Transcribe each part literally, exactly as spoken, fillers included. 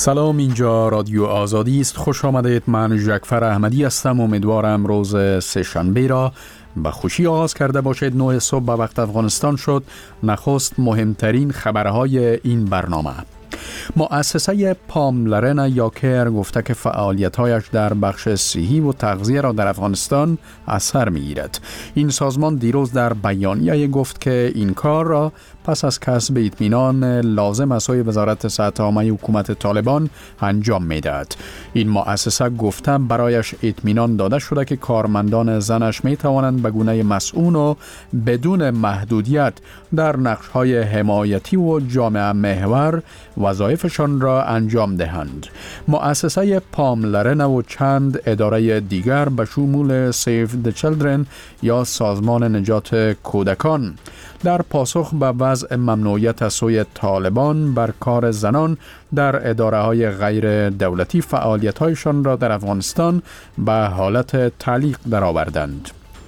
سلام، اینجا رادیو آزادی است. خوش آمدید. من جعفر احمدی هستم. امیدوارم روز سه‌شنبه را به خوشی آغاز کرده باشید. نه صبح به وقت افغانستان شد. نخست مهمترین خبرهای این برنامه. مؤسسه پاملرن یا کیر گفته که فعالیت‌هایش در بخش صحی و تغذیه را در افغانستان اثر می‌گیرد. این سازمان دیروز در بیانیه گفت که این کار را پس از کسب اطمینان لازم از سوی وزارت صحت عامه حکومت طالبان انجام می‌دهد. این مؤسسه گفته برایش اطمینان داده شده که کارمندان زنش می‌توانند به گونه مسئول و بدون محدودیت در نقش‌های حمایتی و جامعه محور وظایفشان را انجام دهند. مؤسسه پاملرن و چند اداره دیگر به شمول سیف د چیلدرن یا سازمان نجات کودکان در پاسخ به وضع ممنوعیت از سوی طالبان بر کار زنان در اداره‌های غیر دولتی فعالیت‌هایشان را در افغانستان به حالت تعلیق درآوردند.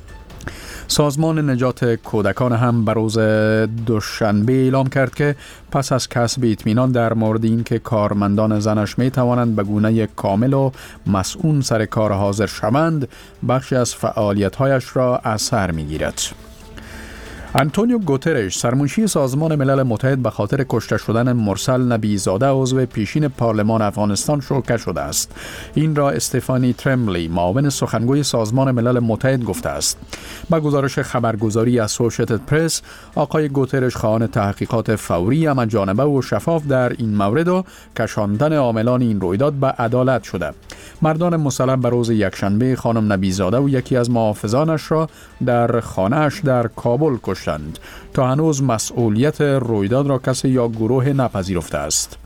سازمان نجات کودکان هم بر روز دوشنبه اعلام کرد که پس از کسب اطمینان در مورد این که کارمندان زنش می توانند به گونه کامل و مسئول سر کار حاضر شوند، بخشی از فعالیت‌هایش را از سر می‌گیرد. آنتونیو گوترش، سرمنشی سازمان ملل متحد، به خاطر کشته شدن مرسل نبیزاده عضو پیشین پارلمان افغانستان شوکه شده است. این را استفانی ترملی، معاون سخنگوی سازمان ملل متحد، گفته است. با گزارش خبرگزاری اسوسییتد پرس، آقای گوترش خواهان تحقیقات فوری، همه‌جانبه و شفاف در این مورد و کشاندن عاملان این رویداد به عدالت شده. مردان مسلح به روز یکشنبه خانم نبیزاده و یکی از محافظانش را در خانه‌اش در کابل کشتند. تا هنوز مسئولیت رویداد را کسی یا گروه نپذیرفته است.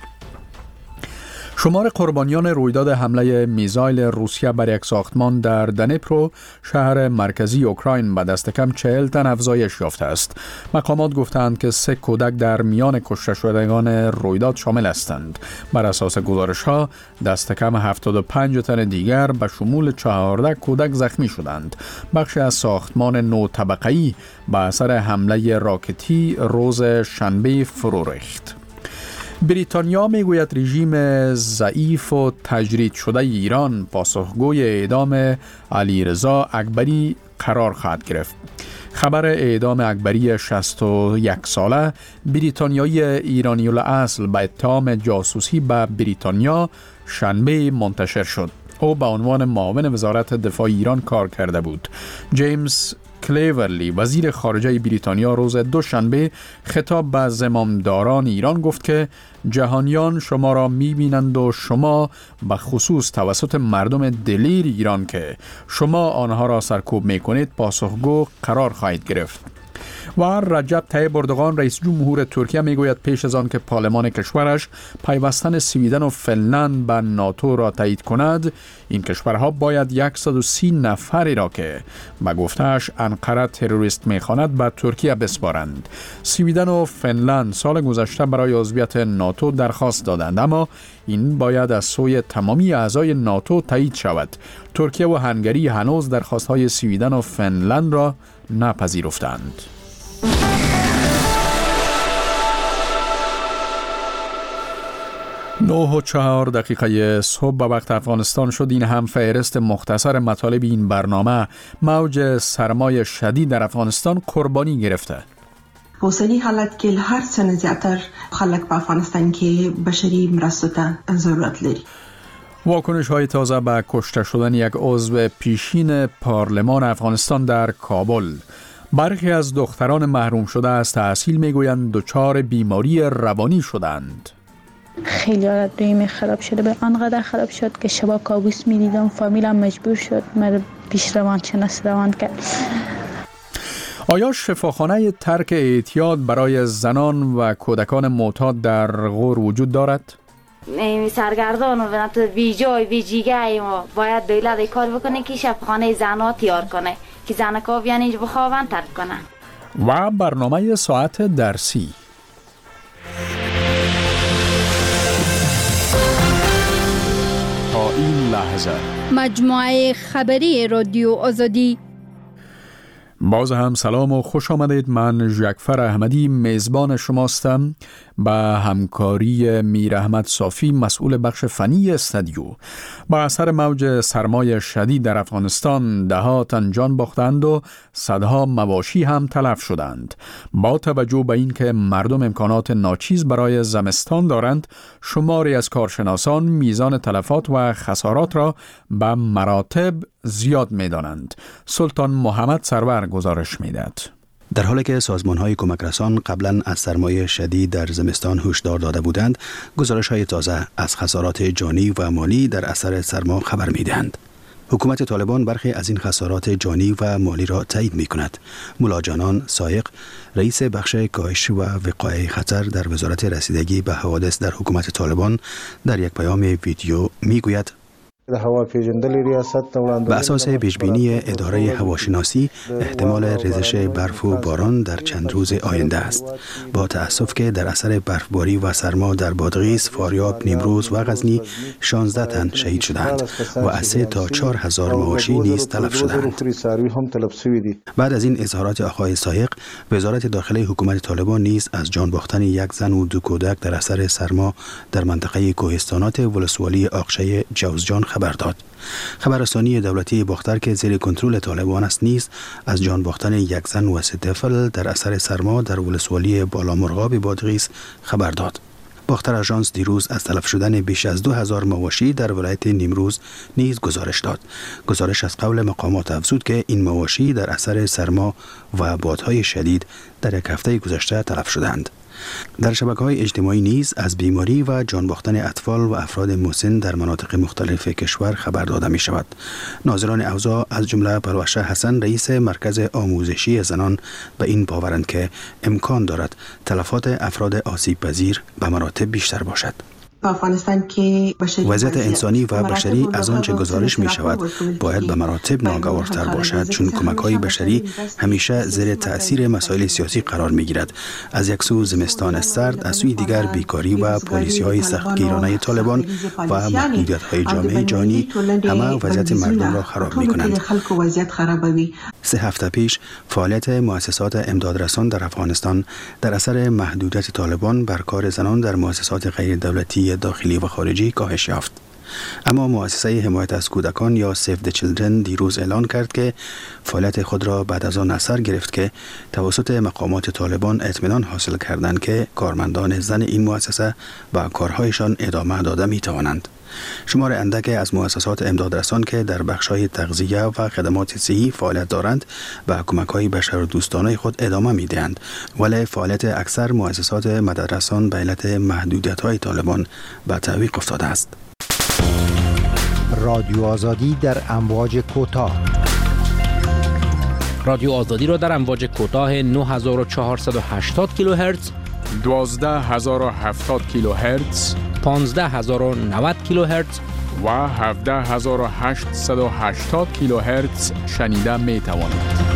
شمار قربانیان رویداد حمله میزایل روسیه بر یک ساختمان در دنیپرو، شهر مرکزی اوکراین، به دست کم چهل تن افزایش یافته است. مقامات گفتند که سه کودک در میان کشته شدگان رویداد شامل هستند. بر اساس گزارش‌ها دست کم هفتاد و پنج تن دیگر به شمول چهارده کودک زخمی شدند. بخشی از ساختمان نو طبقه‌ای به اثر حمله راکتی روز شنبه فرو ریخت. بریتانیا میگوید رژیم ضعیف و تجرید شده ایران پاسخگوی اعدام علیرضا اکبری قرار خواهد گرفت. خبر اعدام اکبری شصت و یک ساله بریتانیایی ایرانی الاصل به اتهام جاسوسی به بریتانیا شنبه منتشر شد. او به عنوان معاون وزارت دفاع ایران کار کرده بود. جیمز کلیورلی، وزیر خارجه بریتانیا، روز دوشنبه خطاب به زمامداران ایران گفت که جهانیان شما را می‌بینند و شما به خصوص توسط مردم دلیر ایران که شما آنها را سرکوب می‌کنید پاسخگو قرار خواهید گرفت. و رجب طیب اردوغان، رئیس جمهور ترکیه، میگوید پیش از آن که پارلمان کشورش پیوستن سویدن و فنلند به ناتو را تایید کند، این کشورها باید صد و سی نفری را که به گفته‌اش انقره تروریست می‌خواند به ترکیه بسپارند. سویدن و فنلند سال گذشته برای عضویت ناتو درخواست دادند، اما این باید از سوی تمامی اعضای ناتو تایید شود. ترکیه و هنگری هنوز درخواست‌های سویدن و فنلند را نپذیرفتند. نه و چهار دقیقه صبح به وقت افغانستان شد. این هم فهرست مختصر مطالب این برنامه. موج سرمای شدید در افغانستان قربانی گرفته. اوسنی حالت کې هر څه نه زیاتر خلک په افغانستان کې بشري مرستو ته ضرورت لري. واکنش های تازه به کشته شدن یک عضو پیشین پارلمان افغانستان در کابل. برخی از دختران محروم شده از تحصیل میگویند دچار بیماری روانی شدند. خیلی حالت دویمی خراب شده، به آنقدر خراب شد که شبا کابوس میدیدم. فامیلم مجبور شد مرا پیش روان شناس روان کرد. آیا شفاخانه ترک اعتیاد برای زنان و کودکان معتاد در غور وجود دارد؟ این سرگردان و بی جای بی جیگه ما باید دولت کار بکنه که شفاخانه زنها تیار کنه که زنکا بیان اینجا بخوابن ترک کنن. و برنامه ساعت درسی. تا این لحظه مجموعه خبری رادیو آزادی. باز هم سلام و خوش آمدید. من جعفر احمدی میزبان شماستم. با همکاری میر احمد صافی مسئول بخش فنی استودیو. با اثر موج سرمای شدید در افغانستان ده ها تن جان باختند و صدها مواشی هم تلف شدند. با توجه به اینکه مردم امکانات ناچیز برای زمستان دارند، شماری از کارشناسان میزان تلفات و خسارات را به مراتب زیاد می دانند. سلطان محمد سرور گزارش می دهد. در حالی که سازمان‌های کمک رسان قبلا از سرمایه شدید در زمستان هشدار داده بودند، گزارش‌های تازه از خسارات جانی و مالی در اثر سرما خبر می‌دهند. حکومت طالبان برخی از این خسارات جانی و مالی را تایید می‌کند. ملا جانان سایق، رئیس بخش کاهش و وقایع خطر در وزارت رسیدگی به حوادث در حکومت طالبان، در یک پیام ویدیو می‌گوید: به اساس پیشبینی اداره هواشناسی، احتمال ریزش برف و باران در چند روز آینده است. با تأسف که در اثر برفباری و سرما در بادغیس، فاریاب، نیمروز و غزنی شانزده تن شهید شدند و از سه تا چهار هزار مواشی نیز تلف شدند. بعد از این اظهارات آقای سایق، وزارت داخلی حکومت طالبان نیز از جان باختن یک زن و دو کودک در اثر سرما در منطقه کوهستانات ولسوالی آقشه جوزجان خبر داد. خبررسانی دولتی باختر که زیر کنترل طالبان است نیز از جان باختن یک زن و سه طفل در اثر سرما در ولسوالی بالامرغاب بادغیس خبر داد. باختر آژانس دیروز از تلف شدن بیش از دو هزار مواشی در ولایت نیمروز نیز گزارش داد. گزارش از قول مقامات افزود که این مواشی در اثر سرما و بادهای شدید در یک هفته گذشته تلف شدند. در شبکه‌های اجتماعی نیز از بیماری و جان باختن اطفال و افراد مسن در مناطق مختلف کشور خبر داده می شود. ناظران اوضاع از جمله پروشه حسن، رئیس مرکز آموزشی زنان، به این باورند که امکان دارد تلفات افراد آسیب پذیر به مراتب بیشتر باشد. وضعیت انسانی و بشری از آنچه گزارش می شود باید به مراتب ناگوارتر باشد، چون کمک های بشری همیشه زیر تأثیر مسائل سیاسی قرار می گیرد. از یک سو زمستان سرد، از سوی دیگر بیکاری و پالیسی های سختگیرانه طالبان و محدودیت های جامعه جهانی همه وضعیت مردم را خراب می کنند. سه هفته پیش فعالیت مؤسسات امدادرسان در افغانستان در اثر محدودیت طالبان بر کار زنان در مؤسسات غیر دولتی داخلی و خارجی کاهش یافت. اما مؤسسه حمایت از کودکان یا سیو د چیلدرن دیروز اعلان کرد که فعالیت خود را بعد از آن اثر گرفت که توسط مقامات طالبان اطمینان حاصل کردند که کارمندان زن این مؤسسه با کارهایشان ادامه داده می توانند. شمار اندک از مؤسسات امدادرسان که در بخش‌های تغذیه و خدمات صحی فعالیت دارند و کمک‌های بشردوستانه خود ادامه می‌دهند، ولی فعالیت اکثر مؤسسات مددرسان به علت محدودیت‌های طالبان به تعویق افتاده است. رادیو آزادی در امواج کوتاه. رادیو آزادی را در امواج کوتاه نه هزار و چهارصد و هشتاد کیلوهرتز، دوازده هزار و هفتاد کیلوهرتز، پانزده هزار و نود کیلوهرتز و هفده هزار و هشتصد و هشتاد کیلوهرتز شنیده می توانید.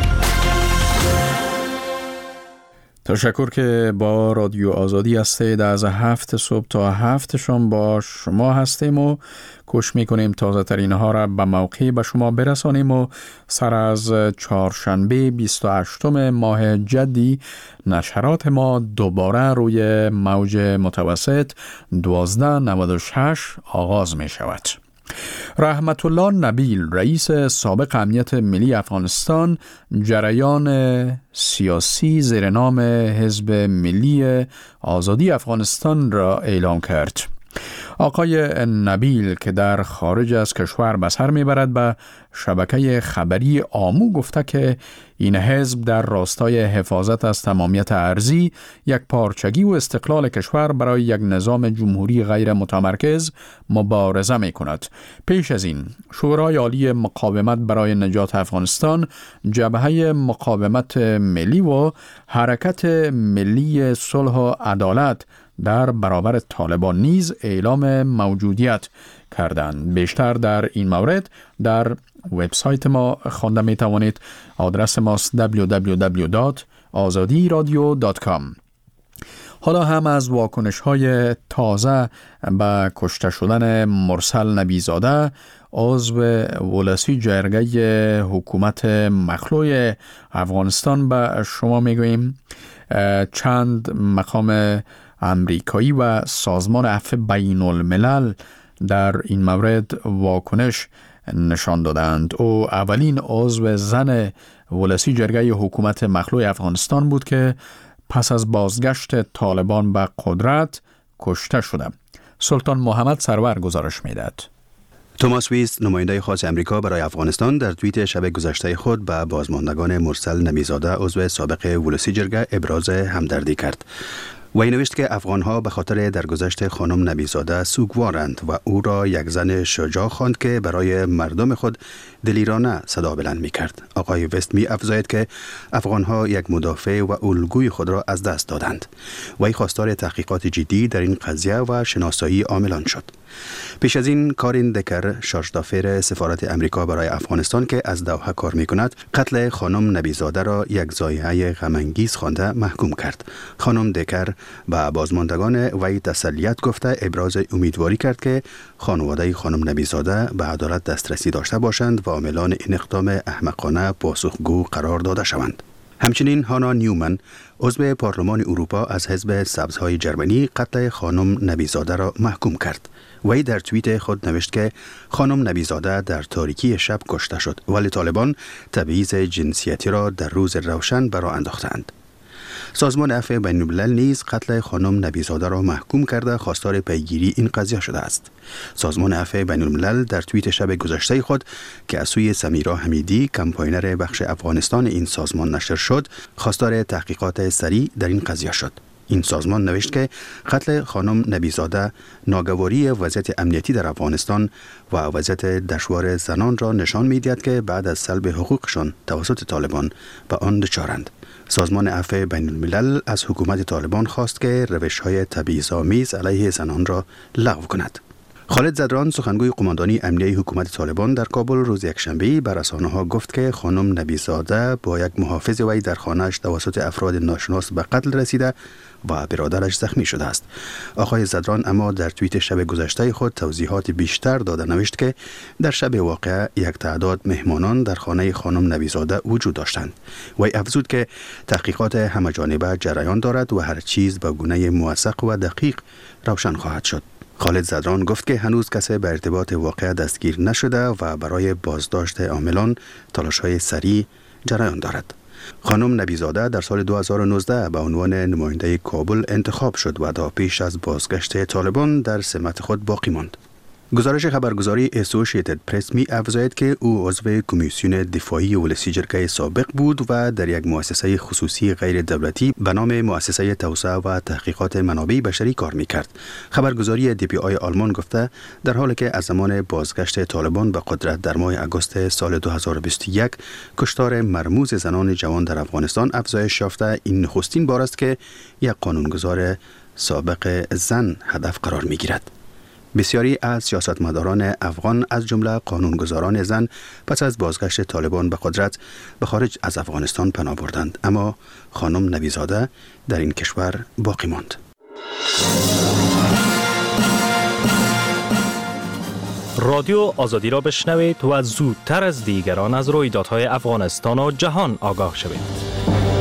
تشکر که با رادیو آزادی هستید. از هفت صبح تا هفت شام با شما هستیم و کوشش میکنیم تازه ترین ها را به موقع به شما برسانیم و سر از چهارشنبه بیست و هشتم ماه جدی نشرات ما دوباره روی موج متوسط دوازده نود و شش آغاز می شود. رحمت الله نبیل، رئیس سابق امنیت ملی افغانستان، جریان سیاسی زیر نام حزب ملی آزادی افغانستان را اعلام کرد. آقای نبیل که در خارج از کشور به سر میبرد به شبکه خبری آمو گفته که این حزب در راستای حفاظت از تمامیت ارضی، یک پارچگی و استقلال کشور برای یک نظام جمهوری غیر متمرکز مبارزه می کند. پیش از این شورای عالی مقاومت برای نجات افغانستان، جبهه مقاومت ملی و حرکت ملی صلح و عدالت در برابر طالبان نیز اعلام موجودیت کردند. بیشتر در این مورد در وبسایت ما خوانده می توانید. آدرس ماست دبلیو دبلیو دبلیو دات آزادی رادیو دات کام. حالا هم از واکنش‌های تازه به کشته شدن مرسل نبیزاده عضو ولسی جرگه حکومت مخلوع افغانستان به شما میگوییم. چند مقام امریکایی و سازمان عفو بین الملل در این مورد واکنش نشان دادند. او اولین عضو زن ولسی جرگه حکومت مخلوع افغانستان بود که پس از بازگشت طالبان به قدرت کشته شده. سلطان محمد سرور گزارش میدهد. توماس ویست، نماینده خاص امریکا برای افغانستان، در توییت شب گذشته خود به بازماندگان مرسل نبیزاده عضو سابق ولسی جرگه ابراز همدردی کرد. وی نوشت که افغانها به خاطر درگذشت خانم نبیزاده سوگوارند و او را یک زن شجاع خواند که برای مردم خود دلیرانه صدا بلند می کرد. آقای وست می افزاید که افغانها یک مدافع و الگوی خود را از دست دادند. وی خواستار تحقیقات جدی در این قضیه و شناسایی عاملان شد. پیش از این کارین دکر، شارژدافر سفارت امریکا برای افغانستان که از دوحه کار می کند، قتل خانم نبیزاده را یک ضایعه غم‌انگیز خوانده محکوم کرد. خانم دکر به بازماندگان وی تسلیت گفته ابراز امیدواری کرد که خانواده خانم نبیزاده به عدالت دسترسی داشته باشند و عاملان این اقدام احمقانه پاسخگو قرار داده شوند. همچنین هانا نیومن، عضو پارلمان اروپا از حزب سبزهای جرمنی، قتل خانم نبیزاده را محکوم کرد. وی در توییت خود نوشت که خانم نبیزاده در تاریکی شب کشته شد، ولی طالبان تبعیض جنسیتی را در روز روشن برآ انداختند. سازمان عفو بین الملل نیز قتل خانم نبیزاده را محکوم کرده خواستار پیگیری این قضیه شده است. سازمان عفو بین الملل در توییت شب گذشته خود که از سوی سمیرا حمیدی، کمپاینر بخش افغانستان این سازمان نشر شد، خواستار تحقیقات سریع در این قضیه شد. این سازمان نوشت که قتل خانم نبیزاده ناگواری وضعیت امنیتی در افغانستان و وضعیت دشوار زنان را نشان می‌دهد که بعد از سلب حقوقشان توسط طالبان به آن دچارند. سازمان عفو بین الملل از حکومت طالبان خواست که روش‌های تبعیض‌آمیز علیه زنان را لغو کند. خالد زدران، سخنگوی قماندانی امنیتی حکومت طالبان در کابل روز یکشنبه به رسانه‌ها گفت که خانم نبیزاده با یک محافظ وی در خانه‌اش توسط افراد ناشناس به قتل رسیده و برادرش زخمی شده است. آقای زدران اما در توییت شب گذشته خود توضیحات بیشتر داده نوشت که در شب واقعه یک تعداد مهمانان در خانه خانم نبیزاده وجود داشتند. وی افزود که تحقیقات همه‌جانبه جریان دارد و هر چیز به گونه موثق و دقیق روشن خواهد شد. خالد زدران گفت که هنوز کسی به ارتباط واقعه دستگیر نشده و برای بازداشت عاملان تلاش‌های سریع جریان دارد. خانم نبیزاده در سال دو هزار و نوزده به عنوان نماینده کابل انتخاب شد و تا پیش از بازگشت طالبان در سمت خود باقی ماند. گزارش خبرگزاری اسوسییتد پرس می افزاید که او عضو کمیسیون دفاعی ولسی جرگه سابق بود و در یک مؤسسه خصوصی غیر دولتی به نام مؤسسه توسعه و تحقیقات منابع بشری کار می کرد. خبرگزاری دی پی آی آلمان گفته در حالی که از زمان بازگشت طالبان به قدرت در ماه آگوست سال دو هزار و بیست و یک کشتار مرموز زنان جوان در افغانستان افزایش یافته، این نخستین بار است که یک قانونگذار سابق زن هدف قرار می گیرد. بسیاری از سیاستمداران افغان از جمله قانونگذاران زن پس از بازگشت طالبان به قدرت به خارج از افغانستان پناه بردند، اما خانم نبیزاده در این کشور باقی ماند. رادیو آزادی را بشنوید و زودتر از دیگران از رویدادهای افغانستان و جهان آگاه شوید.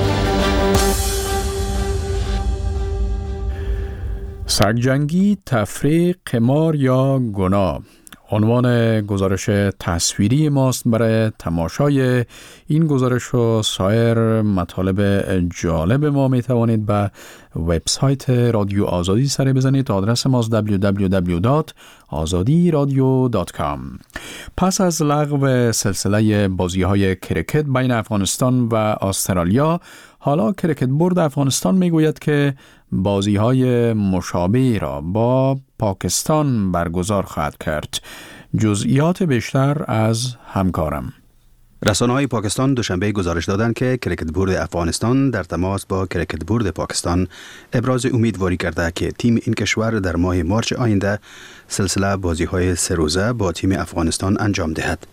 سگجنگی، تفریق، قمار یا گناه عنوان گزارش تصویری ماست. برای تماشای این گزارش و سایر مطالب جالب ما می توانید به وبسایت رادیو آزادی سر بزنید. آدرس ماست دبلیو دبلیو دبلیو دات آزادی رادیو دات کام. پس از لغو سلسله بازی‌های کرکت بین افغانستان و استرالیا، حالا کرکت بورد افغانستان میگوید که بازی‌های مشابه را با پاکستان برگزار خواهد کرد. جزئیات بیشتر از همکارم. رسانه‌های پاکستان دوشنبه گزارش دادند که کرکت بورد افغانستان در تماس با کرکت بورد پاکستان ابراز امیدواری کرده که تیم این کشور در ماه مارچ آینده سلسله بازی‌های سه روزه با تیم افغانستان انجام دهد.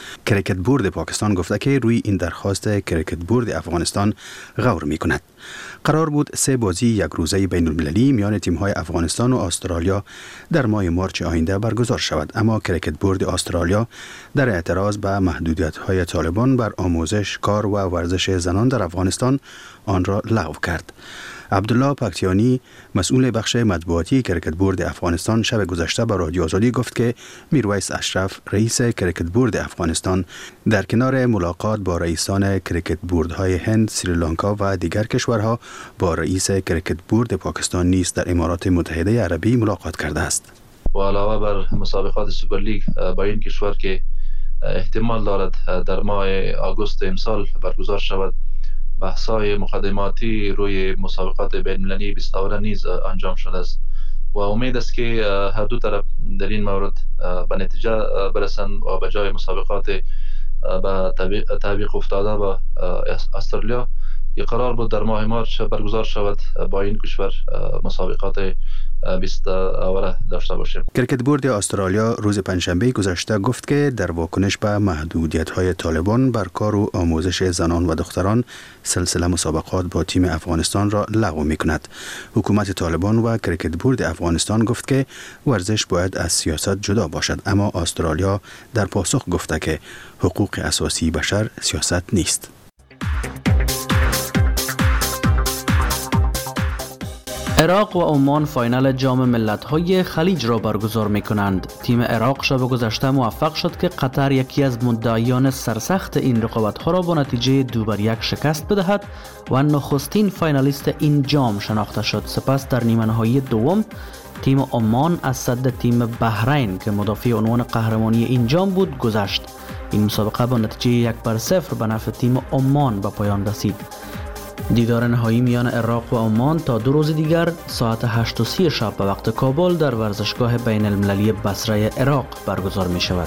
کریکت بورد پاکستان گفته که روی این درخواست کریکت بورد افغانستان غور می کند. قرار بود سه بازی یک روزه بین المللی میان تیم‌های افغانستان و استرالیا در ماه مارچ آینده برگزار شود، اما کریکت بورد استرالیا در اعتراض به محدودیت‌های طالبان بر آموزش، کار و ورزش زنان در افغانستان آن را لغو کرد. عبدالله پکتیانی مسئول بخش مطبوعاتی کریکت بورد افغانستان شب گذشته به رادیو آزادی گفت که میرویس اشرف رئیس کریکت بورد افغانستان در کنار ملاقات با رئیسان کریکت بوردهای هند، سریلانکا و دیگر کشورها با رئیس کریکت بورد پاکستان نیز در امارات متحده عربی ملاقات کرده است. و علاوه بر مسابقات سوپرلیگ با این کشور که احتمال دارد در ماه آگوست امسال برگزار شود، بحث‌های مقدماتی روی مسابقات بین‌المللی بیست‌آوره نیز انجام شده است و امید است که هر دو طرف در این مورد به نتیجه برسند و به جای مسابقات به تعویق افتاده با استرالیا که قرار بود در ماه مارچ برگزار شود، با این کشور مسابقات بیست آوره داشته باشیم. کریکت بورد استرالیا روز پنجشنبه گذشته گفت که در واکنش به محدودیت‌های طالبان بر کار و آموزش زنان و دختران سلسله مسابقات با تیم افغانستان را لغو می‌کند. حکومت طالبان و کریکت بورد افغانستان گفت که ورزش باید از سیاست جدا باشد، اما استرالیا در پاسخ گفته که حقوق اساسی بشر سیاست نیست. عراق و عمان فاینال جام ملت‌های خلیج را برگزار می‌کنند. تیم عراق شب گذشته موفق شد که قطر یکی از مدعیان سرسخت این رقابت‌ها را با نتیجه دو بر یک شکست بدهد و نخستین فاینالیست این جام شناخته شد. سپس در نیمه نهایی دوم تیم عمان از صد تیم بحرین که مدافع عنوان قهرمانی این جام بود گذشت. این مسابقه با نتیجه یک بر صفر به نفع تیم عمان به پایان رسید. دیدار نهایی میان عراق و عمان تا دو روز دیگر ساعت هشت و سی شب به وقت کابل در ورزشگاه بین المللی بصره عراق برگزار می شود.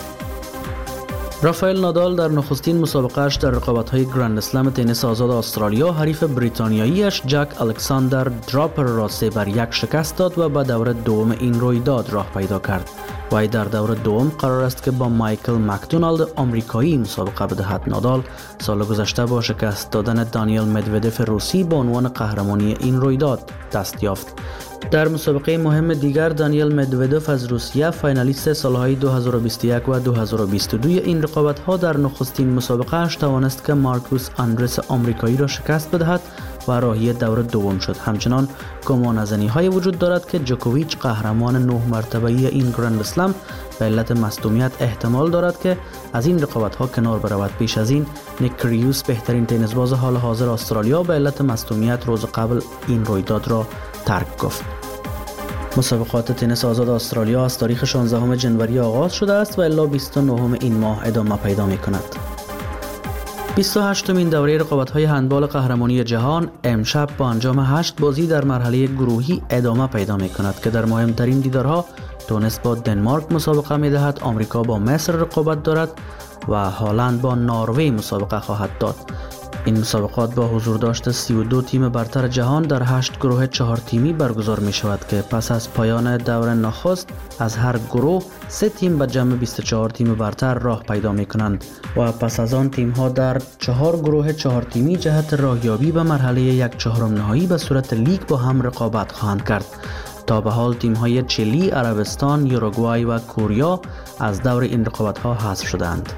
رافائل نادال در نخستین مسابقهش در رقابت‌های گرند اسلم تنیس آزاد استرالیا حریف بریتانیاییش جک الکساندر دراپر را سه بر یک شکست داد و به دور دوم این رویداد راه پیدا کرد. وی در دور دوم قرار است که با مایکل مکدونالد آمریکایی مسابقه بدهد. نادال سال گذشته با شکست دادن دانیل مدودف روسی به عنوان قهرمانی این رویداد دست یافت. در مسابقه مهم دیگر دانیل مدودف از روسیه فاینالیست سالهای دو هزار و بیست و یک و دو هزار و بیست و دو این رقابت‌ها در نخستین مسابقه‌اش توانست که مارکوس آندرس آمریکایی را شکست بدهد و راهی دور دوم شد. همچنان گمان از های وجود دارد که جوکوویچ قهرمان نه مرتبه‌ای این گرند اسلم به علت مصدومیت احتمال دارد که از این رقابت‌ها کنار برود. پیش از این نیک کریوس بهترین تنیسباز حال حاضر استرالیا به علت مصدومیت روز قبل این رویداد را ترک گفت. مسابقات تنیس آزاد استرالیا از تاریخ شانزدهم ژانویه آغاز شده است و الی بیست و نهم این ماه ادامه پیدا می‌کند. بیست و هشتمین دوره رقابت‌های هندبال قهرمانی جهان امشب با انجام هشت بازی در مرحله گروهی ادامه پیدا می‌کند که در مهمترین دیدارها تونس با دنمارک مسابقه می‌دهد، آمریکا با مصر رقابت دارد و هلند با نروژ مسابقه خواهد داد. این مسابقات با حضور داشت سی و دو تیم برتر جهان در هشت گروه چهار تیمی برگزار می شود که پس از پایان دور نخست از هر گروه سه تیم به جمع بیست و چهار تیم برتر راه پیدا می کنند و پس از آن تیم ها در چهار گروه چهار تیمی جهت راهیابی به مرحله یک چهارم نهایی به صورت لیگ با هم رقابت خواهند کرد. تا به حال تیم های چلی، عربستان، یوروگوای و کوریا از دور این رقابت ها حذف شدند.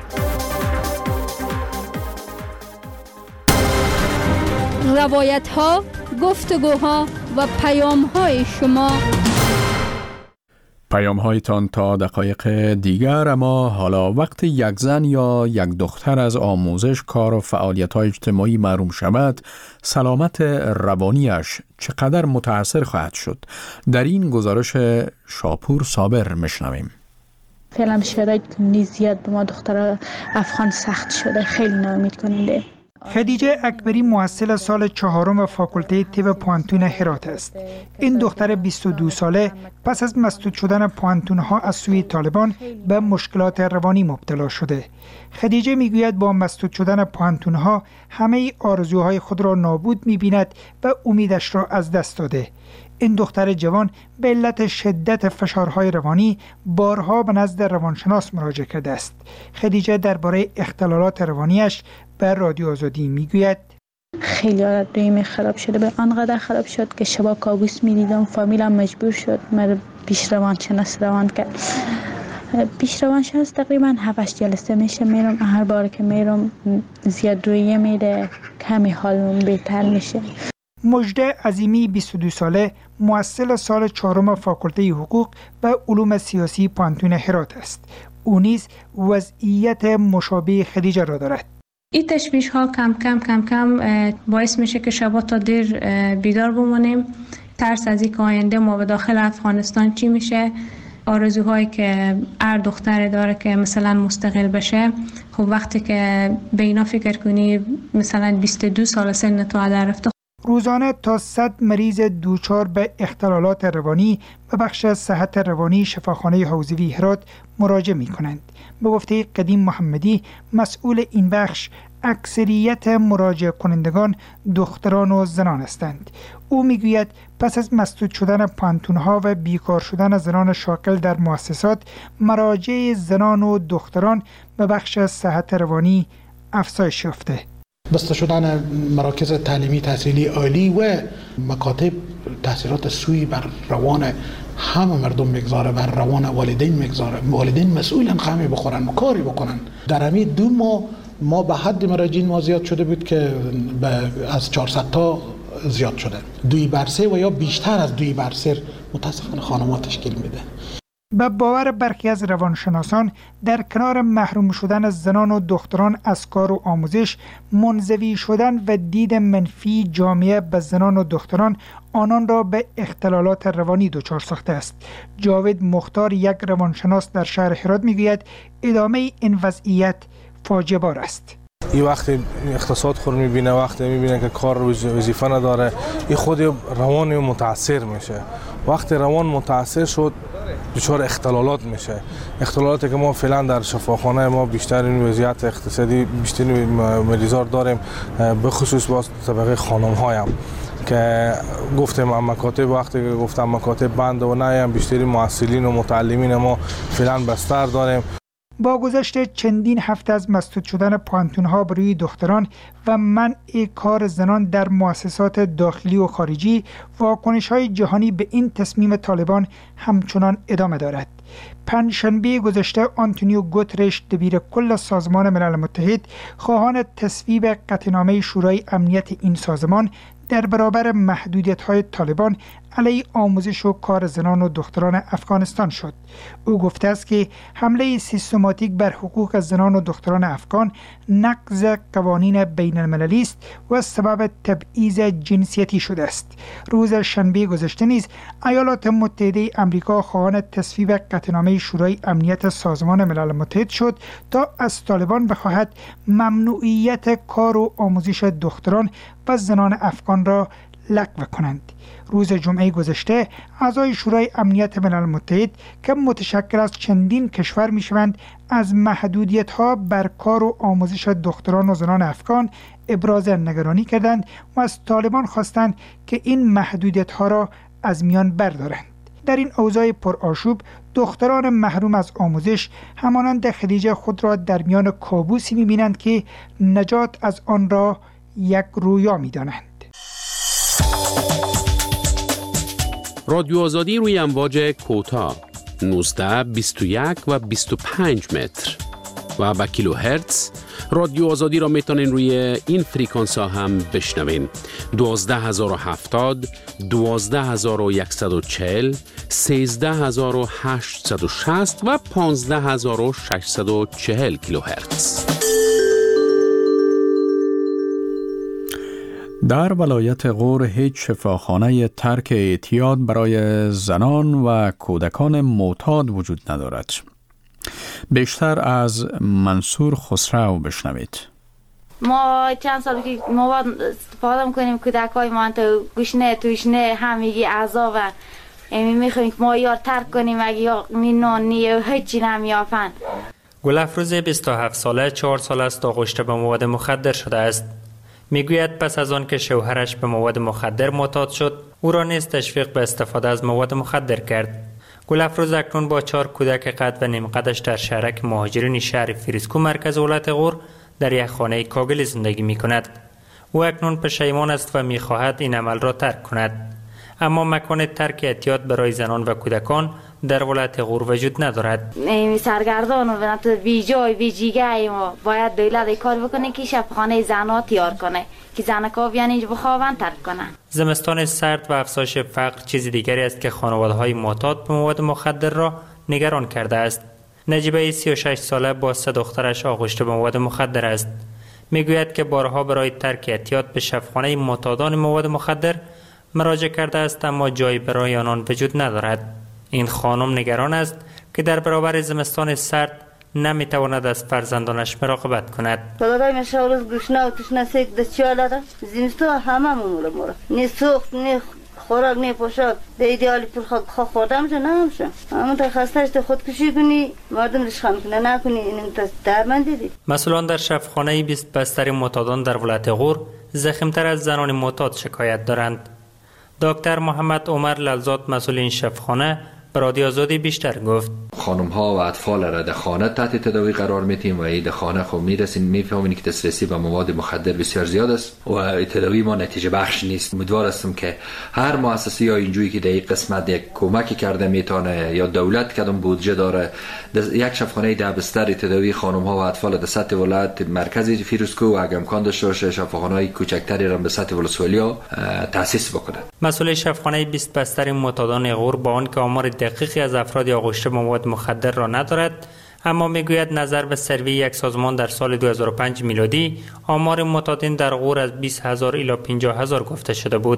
روایت ها، گفتگوها و پیام های شما. پیام هایتان تا دقایق دیگر، اما حالا وقت یک زن یا یک دختر از آموزش، کار و فعالیت های اجتماعی محروم شود، سلامت روانیش چقدر متاثر خواهد شد؟ در این گزارش شاپور صابر میشنویم. فعلا شرایط نیزیت به ما دختر افغان سخت شده، خیلی ناامید کننده. خدیجه اکبری محصل سال چهارم فاکولته طب پوانتون هرات است. این دختر بیست و دو ساله پس از مسدود شدن پوانتون‌ها از سوی طالبان به مشکلات روانی مبتلا شده. خدیجه میگوید با مسدود شدن پوانتون‌ها همه آرزوهای خود را نابود می‌بیند و امیدش را از دست داده. این دختر جوان به علت شدت فشارهای روانی بارها به نزد روانشناس مراجعه کرده است. خدیجه درباره اختلالات روانیش به رادیو آزادی میگوید خیلی حالت دویمه خراب شده، به آنقدر خراب شد که شبا کابوس میدیدم. فامیلم مجبور شد مرا پیش روانشناس روان کرد. پیش روانشناس تقریبا هفت جلسه میشه میرم، هر بار که میرم زیاد رویه میده، کمی حالم بهتر میشه. مژده عظیمی بیست و دو ساله محصل سال چهارم فاکولته حقوق و علوم سیاسی پوانتون هرات است. او نیز وضعیت مشابه خدیجه را دارد. این تشویش ها کم کم کم کم باعث میشه که شبا تا دیر بیدار بمانیم. ترس از اینکه آینده ما به داخل افغانستان چی میشه، آرزوهایی که هر دختر داره که مثلا مستقل بشه. خب وقتی که به اینا فکر کنی مثلا بیست و دو سال سن تو هدر رفته. روزانه تا صد مریض دوچار به اختلالات روانی به بخش صحت روانی شفاخانه حوزوی هرات مراجعه می کنند. به گفته قدیم محمدی مسئول این بخش، اکثریت مراجعه کنندگان دختران و زنان هستند. او میگوید پس از مسدود شدن پانتونها و بیکار شدن زنان شاغل در مؤسسات، مراجعه زنان و دختران به بخش صحت روانی افزایش یافته. بسته شدن مراکز تعلیمی تحصیلی عالی و مکاتب تاثیرات سوی بر روان همه مردم میگذاره، بر روان والدین میگذاره. والدین مسئولن خمی بخورن و کاری بکنن. در همین دو ماه ما به حد مراجعین ما زیاد شده بود که از چهارصد تا زیاد شده. دوی بر سه و یا بیشتر از دوی بر سه متاسفانه خانم‌ها تشکیل میده. به باور برخی از روانشناسان، در کنار محروم شدن زنان و دختران از کار و آموزش، منزوی شدن و دید منفی جامعه به زنان و دختران آنان را به اختلالات روانی دچار ساخته است. جاوید مختار، یک روانشناس در شهر هرات، میگوید ادامه این وضعیت فاجعه بار است. این وقتی اقتصاد خور میبینه، وقتی میبینه که کار وظیفه نداره، این خود روان متاثر میشه. وقتی روان متاثر شد دچار اختلالات میشه. اختلالاتی که ما فعلا در شفاخانه ما بیشتر این وضعیت اقتصادی بیشتر مریضار داریم، به خصوص با طبقه خانم هایم که گفتیم مکاتب، وقتی که گفتم مکاتب بند و نه، بیشتری معسلین و متعلمین ما فعلا بستر داریم. با گذشت چندین هفته از مسدود شدن پانتون‌ها بروی دختران و منع کار زنان در مؤسسات داخلی و خارجی، واکنش‌های جهانی به این تصمیم طالبان همچنان ادامه دارد. پنجشنبه گذشته آنتونیو گوترش، دبیر کل سازمان ملل متحد، خواهان تصویب قطعنامه شورای امنیت این سازمان در برابر محدودیت‌های طالبان علیه آموزش و کار زنان و دختران افغانستان شد. او گفته است که حمله سیستماتیک بر حقوق زنان و دختران افغان نقض قوانین بین المللی است و سبب تبعیض جنسیتی شده است. روز شنبه گذشته نیز ایالات متحده آمریکا خواهان تصویب قطعنامه شورای امنیت سازمان ملل متحد شد تا از طالبان بخواهد ممنوعیت کار و آموزش دختران و زنان افغان را لغو کنند. روز جمعه گذشته اعضای شورای امنیت ملل متحد که متشکل از چندین کشور میشوند، از محدودیت‌ها بر کار و آموزش دختران و زنان افغان ابراز نگرانی کردند و از طالبان خواستند که این محدودیت‌ها را از میان بردارند. در این اوضاع پرآشوب، دختران محروم از آموزش همانند خدیجه خود را در میان کابوسی می‌بینند که نجات از آن را یک رویا می‌دانند. رادیو آزادی روی امواج کوتاه نوزده، بیست و یک و بیست و پنج متر و با کیلو هرتز. رادیو آزادی را میتونین روی این فریکانس ها هم بشنوین: دوازده هزار و هفتاد، دوازده هزار و صد و چهل، سیزده هزار و هشتصد و شصت و پانزده هزار و ششصد و چهل کیلو هرتز. در ولایت غور هیچ شفاخانه ترک اعتیاد برای زنان و کودکان معتاد وجود ندارد. بیشتر از منصور خسرو بشنوید. ما چند سال که مواد استفاده میکنیم کودکای ما تو گوشنه توشنه همگی اعضا و امی میخوایم که ما یار ترک کنیم اگه یا مینونی و هیچی نمیافن. گلافروز بیست و هفت ساله چهار سال است آغشته به مواد مخدر شده است. میگوید پس از آن که شوهرش به مواد مخدر معتاد شد او را نیز تشویق به استفاده از مواد مخدر کرد. گلافروز اکنون با چهار کودک قد و نیم قدش در شهرک مهاجرین شهر فریسکو مرکز ولایت غور در یک خانه کاگلی زندگی می کند. او اکنون پشیمان است و می خواهد این عمل را ترک کند. اما مکان ترک اعتیاد برای زنان و کودکان در ولایت غور وجود ندارد. این سرگردان و بنابراین بی جای بی جیگه ما باید دولت کار بکنه که شفاخانه زنها تیار کنه که زنکا بیان اینجا بخوابن ترک کنن. زمستان سرد و افزایش فقر چیز دیگری است که خانواده‌های معتاد به مواد مخدر را نگران کرده است. نجیبه سی و شش ساله با سه دخترش آغشته به مواد مخدر است. میگوید که بارها برای ترک اعتیاد به شفاخانه معتادان مواد مخدر مراجعه کرده است اما جایی برای آنان وجود ندارد. این خانم نگران است که در برابر زمستان سرد نمیتواند از فرزندانش مراقبت کند. خدای مشاورز گوشنا و تشنا سیک دچاله ده زمستان همه مموره مورا نه سوخت نه خوراک نه پوشاک به ایدئالی پر خود خوردم چه نمیشه. اما تا خستهش تو خودکشی کنی مردم رشخم کنه نکنی اینم تا درمان دیدی. مسئولان در شفاخانه بیست بستر معتادان در ولایت غور ضخیم‌تر از زنان معتاد شکایت دارند. دکتر محمد عمر للزاد مسئول این شفاخانه به رادیو آزادی بیشتر گفت. خانم ها و اطفال را در خانه تحت تداوی قرار میتیم و این در خانه خب میرسیم میفهمین که دسترسی به مواد مخدر بسیار زیاد است و تداوی ما نتیجه بخش نیست. امیدوار هستم که هر مؤسسه یا اینجوری که در این قسمت یک کمکی کرده میتونه یا دولت کدام بودجه داره یک شفاخانه ده بستر تداوی خانم ها و اطفال در سطح ولایت مرکزی فیروزکو و اگه امکان داشته باشه شفاخانه‌های کوچکتری را به سطح ولسوالی تاسیس بکنه. مسئول شفاخانه بیست بستر معتادان غور با آنکه آمار دقیقی از افراد آغشته به مواد مخدر را ندارد اما میگوید نظر به سروی یک سازمان در سال دو هزار و پنج میلادی آمار معتادین در غور از بیست هزار الی پنجاه هزار گفته شده بود.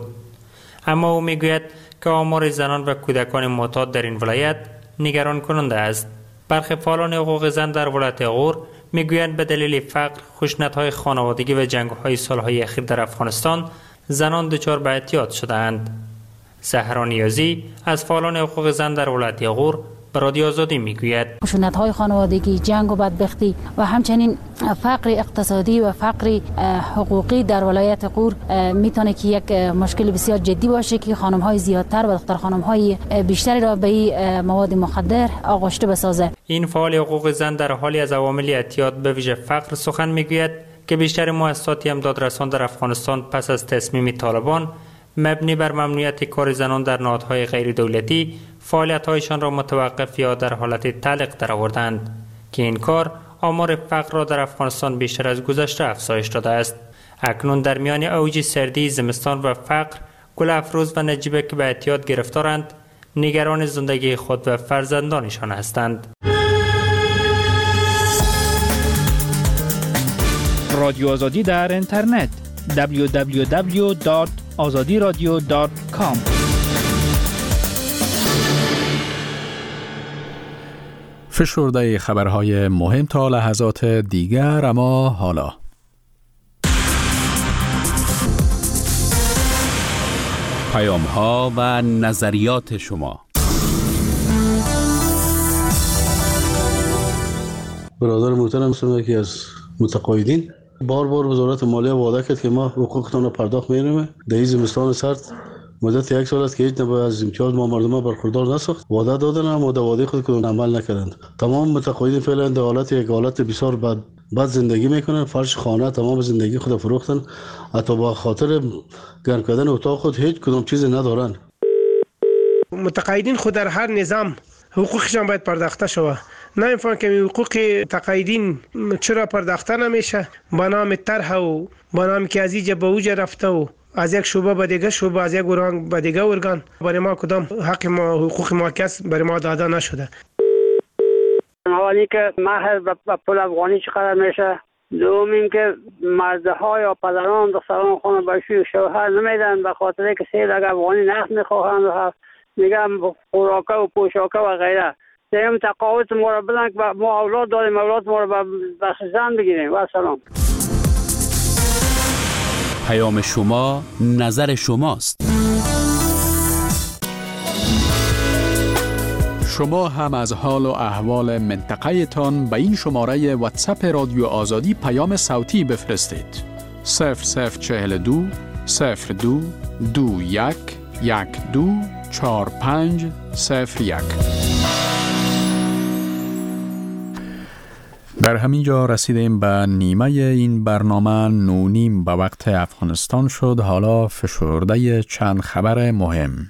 اما او میگوید که آمار زنان و کودکان معتاد در این ولایت نگران کننده است. برخی فعالان حقوق زن در ولایت غور میگویند به دلیل فقر، خشونت‌های خانوادگی و جنگ‌های سال‌های اخیر در افغانستان زنان دچار به اعتیاد شده‌اند. سحرا نیازی از فعالان حقوق زن در ولایت غور به رادیو آزادی میگوید خشونت‌های خانوادگی، جنگ و بدبختی و همچنین فقر اقتصادی و فقر حقوقی در ولایت غور میتونه که یک مشکل بسیار جدی باشه که خانم‌های زیادتر و دختر خانم‌های بیشتری را به این مواد مخدر آغشته بسازه. این فعال حقوق زن در حالی از عوامل اعتیاد به ویژه فقر سخن میگوید که بیشتر مؤسسات امدادرسان در افغانستان پس از تصمیم طالبان مبنی بر ممنوعیت کار زنان در نهادهای غیر دولتی فعالیت‌هایشان را متوقف یا در حالت تعلیق درآوردند که این کار آمار فقر را در افغانستان بیشتر از گذشته افزایش داده است. اکنون در میان اوج سردی، زمستان و فقر، گلافروز و نجیبه که به اعتیاد گرفتارند نگران زندگی خود و فرزندانشان هستند. رادیو آزادی در اینترنت دبلیو دبلیو دبلیو دات آزادی رادیو دات کام. فشرده خبرهای مهم تا لحظات دیگر، اما حالا پیام ها و نظریات شما. برادر محترم هستم یکی از متقاعدین. بار بار وزارت مالیه وعده کرد که ما حقوقتان را پرداخت می‌کنیم. در این زمستان سرد مدت یک سال است که هیچ نوع از امتیاز ما مردم برخوردار نساخت. وعده دادن اما در وعده خود کدام عمل نکردند. تمام متقاعدین فعلا در حالت یک حالت بسیار بد بد زندگی میکنن. فرش خانه تمام زندگی خود فروختن. حتی با خاطر گرم کردن اتاق خود هیچ کدام چیزی ندارن. متقاعدین خود در هر نظام حقوقشان باید پرداخته شود. نمی‌فهم که حقوق تقاعدین چرا پرداخته نمیشه؟ با نام طرح و با نام که از اینجا به اوج رفته و از یک شعبه به دیگه شعبه، از یک ارگان به دیگه ارگان، برای ما کدام حق ما حقوق ما کس برای ما داده نشده. اولی که مهر به پول افغانی چقدر میشه؟ دوم این که مردها یا پدران دختران خانه باشی و شوهر نمیدن به خاطر که سه لگ افغانی نقد میخواهند و میگم خوراکه و پوشاکه و غیره. سیم تقاعد ما را بدن که ما اولاد داریم، اولاد ما را به زن بگیریم. و سلام. پیام شما نظر شماست. شما هم از حال و احوال منطقه تان به این شماره واتساپ رادیو آزادی پیام صوتی بفرستید. صفر صفر چهل دو صفر دو دو یک یک دو چار پنج صفر یک. در همین جا رسیدیم به نیمه این برنامه. نونیم به وقت افغانستان شد. حالا فشرده چند خبر مهم.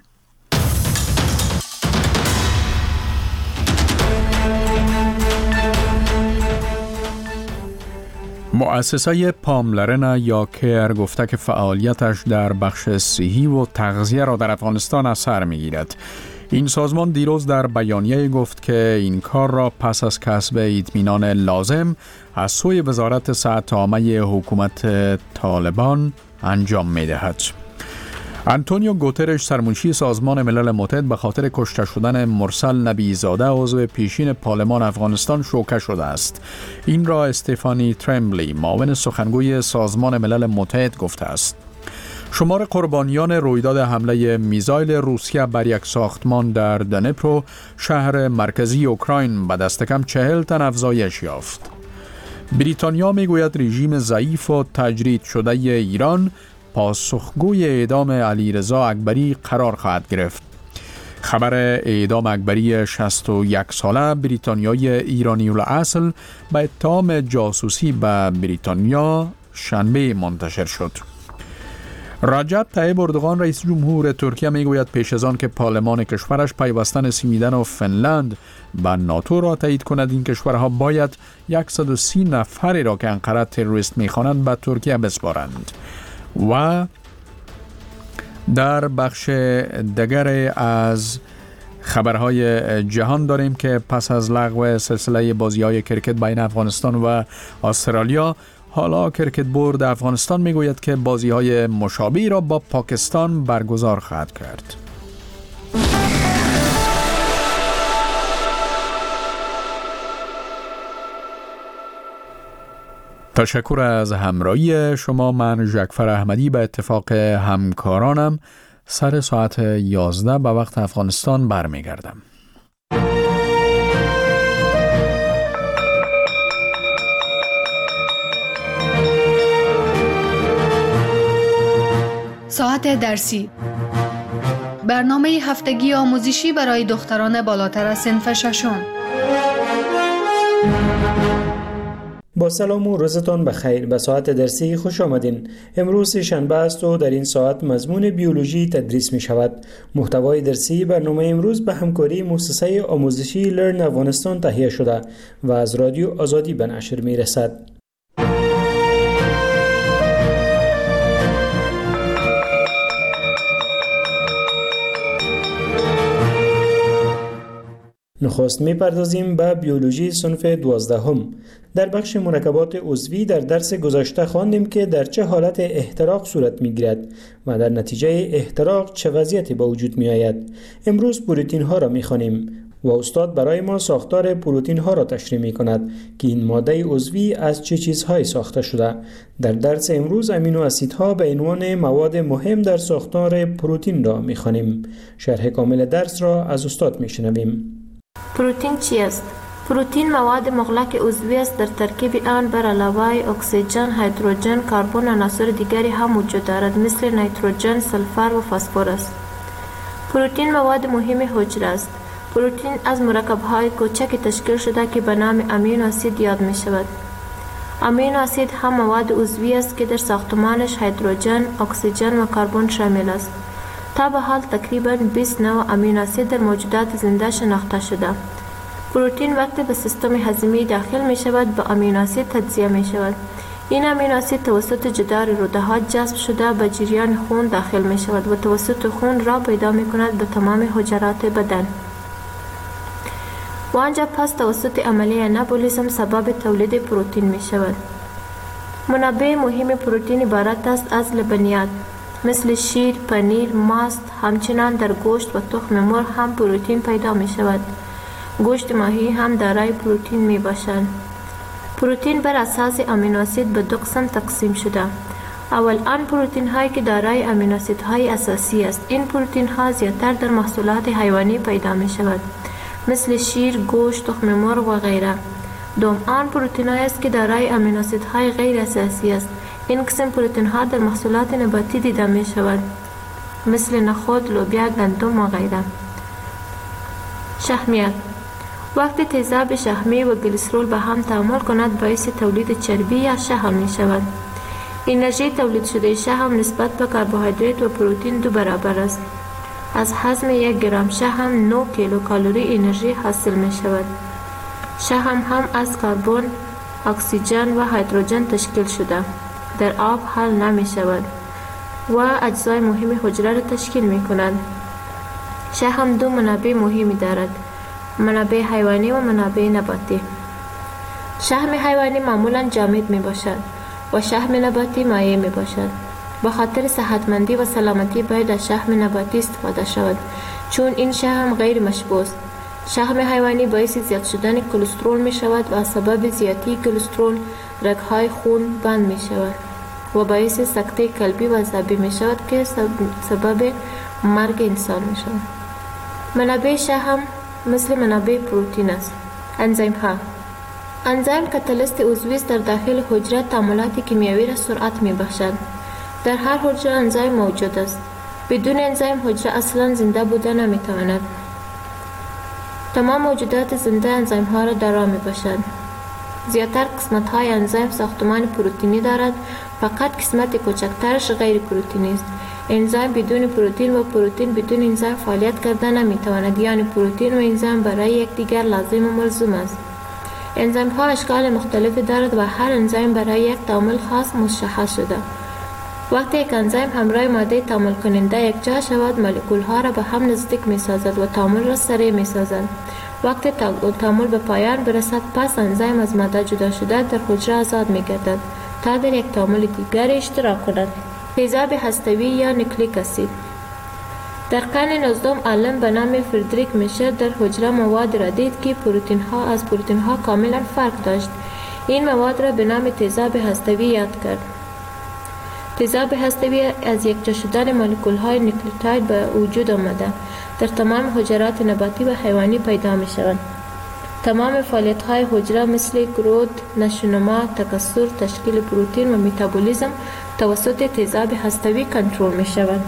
مؤسسه پاملرن یا کیر گفته که فعالیتش در بخش صحی و تغذیه را در افغانستان از سر می‌گیرد. این سازمان دیروز در بیانیه گفت که این کار را پس از کسب اطمینان لازم از سوی وزارت صحت عامه حکومت طالبان انجام می‌دهد. آنتونیو گوترش سرمنشی سازمان ملل متحد به خاطر کشته شدن مرسل نبیزاده عضو پیشین پارلمان افغانستان شوکه شده است. این را استفانی ترمبلی معاون سخنگوی سازمان ملل متحد گفته است. شمار قربانیان رویداد حمله میزایل روسیه بر یک ساختمان در دنپرو شهر مرکزی اوکراین به دست کم چهل تن افزایش یافت. بریتانیا میگوید رژیم ضعیف و تجرید شده ایران پاسخگوی اعدام علیرضا اکبری قرار خواهد گرفت. خبر اعدام اکبری شصت و یک ساله بریتانیایی ایرانی الاصل به اتهام جاسوسی به بریتانیا شنبه منتشر شد. رجب طیب اردوغان رئیس جمهور ترکیه میگوید پیش از آن که پارلمان کشورش پیوستن سویدن و فنلند به ناتو را تایید کند، این کشورها باید صد و سی نفری را که انقره تروریست میخوانند به ترکیه بسپارند. و در بخش دیگر از خبرهای جهان داریم که پس از لغو سلسله بازی‌های کرکت بین افغانستان و استرالیا، حالا کرکت بورد افغانستان میگوید که بازی‌های مشابهی را با پاکستان برگزار خواهد کرد. تشکر از همراهی شما. من ژکفر احمدی به اتفاق همکارانم سر ساعت یازده به وقت افغانستان برمیگردم. ساعت درسی، برنامه هفتگی آموزشی برای دختران بالاتر از صنف ششم. با سلام و روزتان بخیر. به ساعت درسی خوش آمدین. امروز شنبه است و در این ساعت مضمون بیولوژی تدریس می شود. محتوای درسی برنامه امروز به همکاری مؤسسه آموزشی لرن افغانستان تهیه شده و از رادیو آزادی به نشر می رسد. نخست می‌پردازیم به بیولوژی صنف دوازدهم. در بخش مرکبات عضوی در درس گذشته خواندیم که در چه حالت احتراق صورت می‌گیرد و در نتیجه احتراق چه وضعیتی به وجود می‌آید. امروز پروتئین ها را می‌خوانیم و استاد برای ما ساختار پروتئین ها را تشریح می‌کند که این ماده عضوی از چه چیزهایی ساخته شده. در درس امروز امینو اسیدها به عنوان مواد مهم در ساختار پروتئین را می‌خوانیم. شرح کامل درس را از استاد می‌شنویم. پروتئین چی است؟ پروتئین مواد مغلق عضوی است. در ترکیب آن بر علاوه اکسیژن، هیدروژن، کربن و عناصر دیگری هم وجود دارد مثل نیتروژن، سلفر و فسفر است. پروتئین مواد مهم حجره است. پروتئین از مرکب‌های کوچک تشکیل شده که به نام امینو اسید یاد می شود. امینو اسید هم مواد عضوی است که در ساختمانش هیدروژن، اکسیژن و کربن شامل است. تا به حال تقریباً بیست نوع امینو اسید در موجودات زنده شناخته شده. پروتئین وقتی به سیستم هضمی داخل می شود به امینو اسید تجزیه می شود. این امینو اسید توسط جدار روده‌ها جذب شده به جریان خون داخل می شود و توسط خون راه پیدا می کند به تمام حجرات بدن. و آنجا پس توسط عملیه انابولیسم سبب تولید پروتئین می شود. منابع مهم پروتئین عبارت است از لبنیات مثل شیر، پنیر، ماست. همچنان در گوشت و تخم مرغ هم پروتئین پیدا می شود. گوشت ماهی هم دارای پروتئین می باشد. پروتئین بر اساس امینو اسید به دو قسم تقسیم شده. اول آن پروتئین هایی که دارای امینو اسید های اساسی است. این پروتئین ها زیادتر در محصولات حیوانی پیدا می شود مثل شیر، گوشت، تخم مرغ و غیره. دوم آن پروتئین هایی است که دارای امینو اسید های غیر اساسی است. این قسم پروتئین ها در محصولات نباتی دیده می شود مثل نخود، لوبیا، گندم و غیره. شحمیت وقتی تیزاب شحمی و گلیسرول به هم تعامل کند باعث تولید چربی یا شحم می شود. انرژی تولید شده شحم نسبت به کربوهیدرات و پروتئین دو برابر است. از هضم یک گرم شحم نه کیلو کالری انرژی حاصل می شود. شحم هم از کربن، اکسیژن و هیدروژن تشکیل شده. در آب حل نمی شود و اجزای مهم حجره را تشکیل می کند. شحم دو منابع مهمی دارد: منابع حیوانی و منابع نباتی. شحم حیوانی معمولا جامد می باشد و شحم نباتی مایع می باشد. با خاطر صحتمندی و سلامتی باید از شحم نباتی استفاده شود چون این شحم غیر مشبوع است. شحم حیوانی باعث زیاد شدن کلسترول می شود و از سبب زیادی کلسترول رگ‌های خون بند می شود و باعث سکته قلبی و عصبی می شود که سبب مرگ انسان می شود. منابع شحم مثل منابع پروتئین است. انزیم ها انزیم کاتالیست عضوی است در داخل حجره تعاملات کیمیایی را سرعت می بخشد. در هر حجره انزیم موجود است. بدون انزیم حجره اصلا زنده بوده نمی تواند. تمام موجودات زنده انزیم ها را دارا می باشد. زیادتر قسمت های انزیم ساختمان پروتئینی دارد، فقط قسمت کوچکترش غیر پروتئینی است. انزیم بدون پروتئین و پروتئین بدون انزیم فعالیت کرده نمی تواند، یعنی پروتئین و انزیم برای یکدیگر لازم و ملزوم است. انزیم ها اشکال مختلفی دارد و هر انزیم برای یک تعامل خاص مشخص شده. وقتی یک انزیم همراه ماده تعامل کننده یک جا شود، مولکول ها را به هم نزدیک می سازد و تعامل را سریع می سازد. وقتی تعامل به پایان برسد، پس انزیم از ماده جدا شده در حجره آزاد می گردد تا در یک تعامل دیگر اشتراک کند. تیزاب هسته‌ای یا نیوکلیک اسید. در قرن نوزدهم عالم به نام فردریک میشر در حجره مواد را دید که پروتئین ها از پروتئین ها کاملا فرق داشت. این مواد را به نام تیزاب هسته‌ای یاد کرد. تیزاب هسته‌ای از یکجا شدن مولکول های نیوکلیوتاید به وجود آمده در تمام حجرات نباتی و حیوانی پیدا می شوند. تمام فعالیت های حجره مثل گروث، نشونما، تکثر، تشکیل پروتئین و متابولیسم توسط تیزاب هسته‌ای کنترل می شود.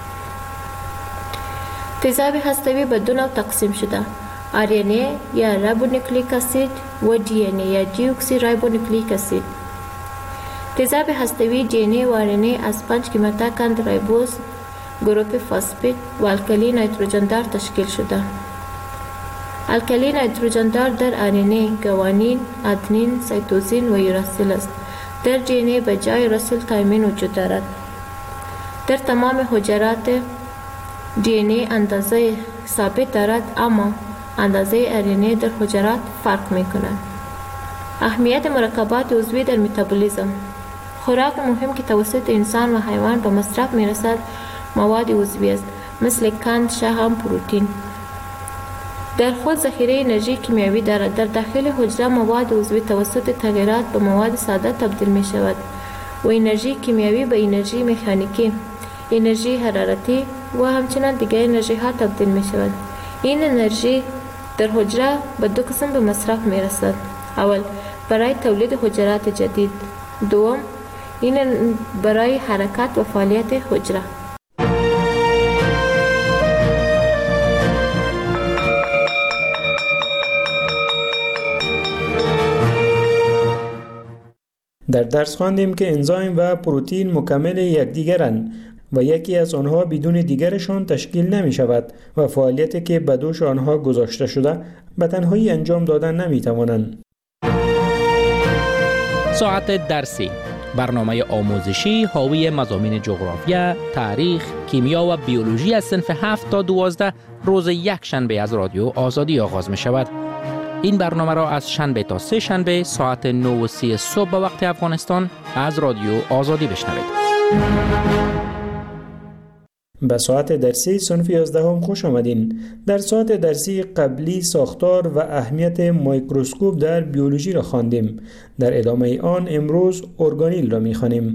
تیزاب هسته‌ای به دو نوع تقسیم شده: آر ان ای یا رایبونوکلیک اسید و دی ان ای یا دی اکسی رایبونوکلیک اسید. تیزاب هسته‌ای دی ان ای و آر ان ای از پنج کیماتاکند رایبوز، گروپ فاسفید و الکلی نیتروژن دار تشکیل شده. الکلی نیتروژن دار در آر ان ای گوانین، آدنین، سایتوزین و یوراسیل است. در دی ان ای به جای یوراسیل تایمین وجود دارد. در تمام حجرات دی ان ای اندازه ثابت دارد، اما اندازه آر ان ای در حجرات فرق می کند. اهمیت مرکبات عضوی در متابولیسم. خوراک مهم که توسط انسان و حیوان به مصرف می رسد مواد عضوی است مثل قند، شحم، پروتئین. در خود ذخیره انرژی کیمیایی دارد. در داخل حجره مواد عضوی توسط تغییرات به مواد ساده تبدیل می شود و انرژی کیمیایی به انرژی مکانیکی، انرژی حرارتی و همچنین دیگر انرژی ها تبدیل می شود. این انرژی در حجره به دو قسم به مصرف می رسد: اول برای تولید حجرات جدید، دوم این برای حرکت و فعالیت حجره. در درس خواندیم که انزیم و پروتئین مکمل یکدیگرند و یکی از آنها بدون دیگرشان تشکیل نمی شود و فعالیتی که به دوش آنها گذاشته شده به تنهایی انجام دادن نمی توانند. ساعت درسی، برنامه آموزشی حاوی مضامین جغرافیا، تاریخ، کیمیا و بیولوژی از صنف هفت تا دوازده روز یک شنبه از رادیو آزادی آغاز می شود. این برنامه را از شنبه تا سه شنبه ساعت نه و سی صبح به وقت افغانستان از رادیو آزادی بشنوید. به ساعت درسی صنف یازدهم خوش آمدین. در ساعت درسی قبلی ساختار و اهمیت میکروسکوپ در بیولوژی را خواندیم. در ادامه آن امروز ارگانیل را می‌خوانیم.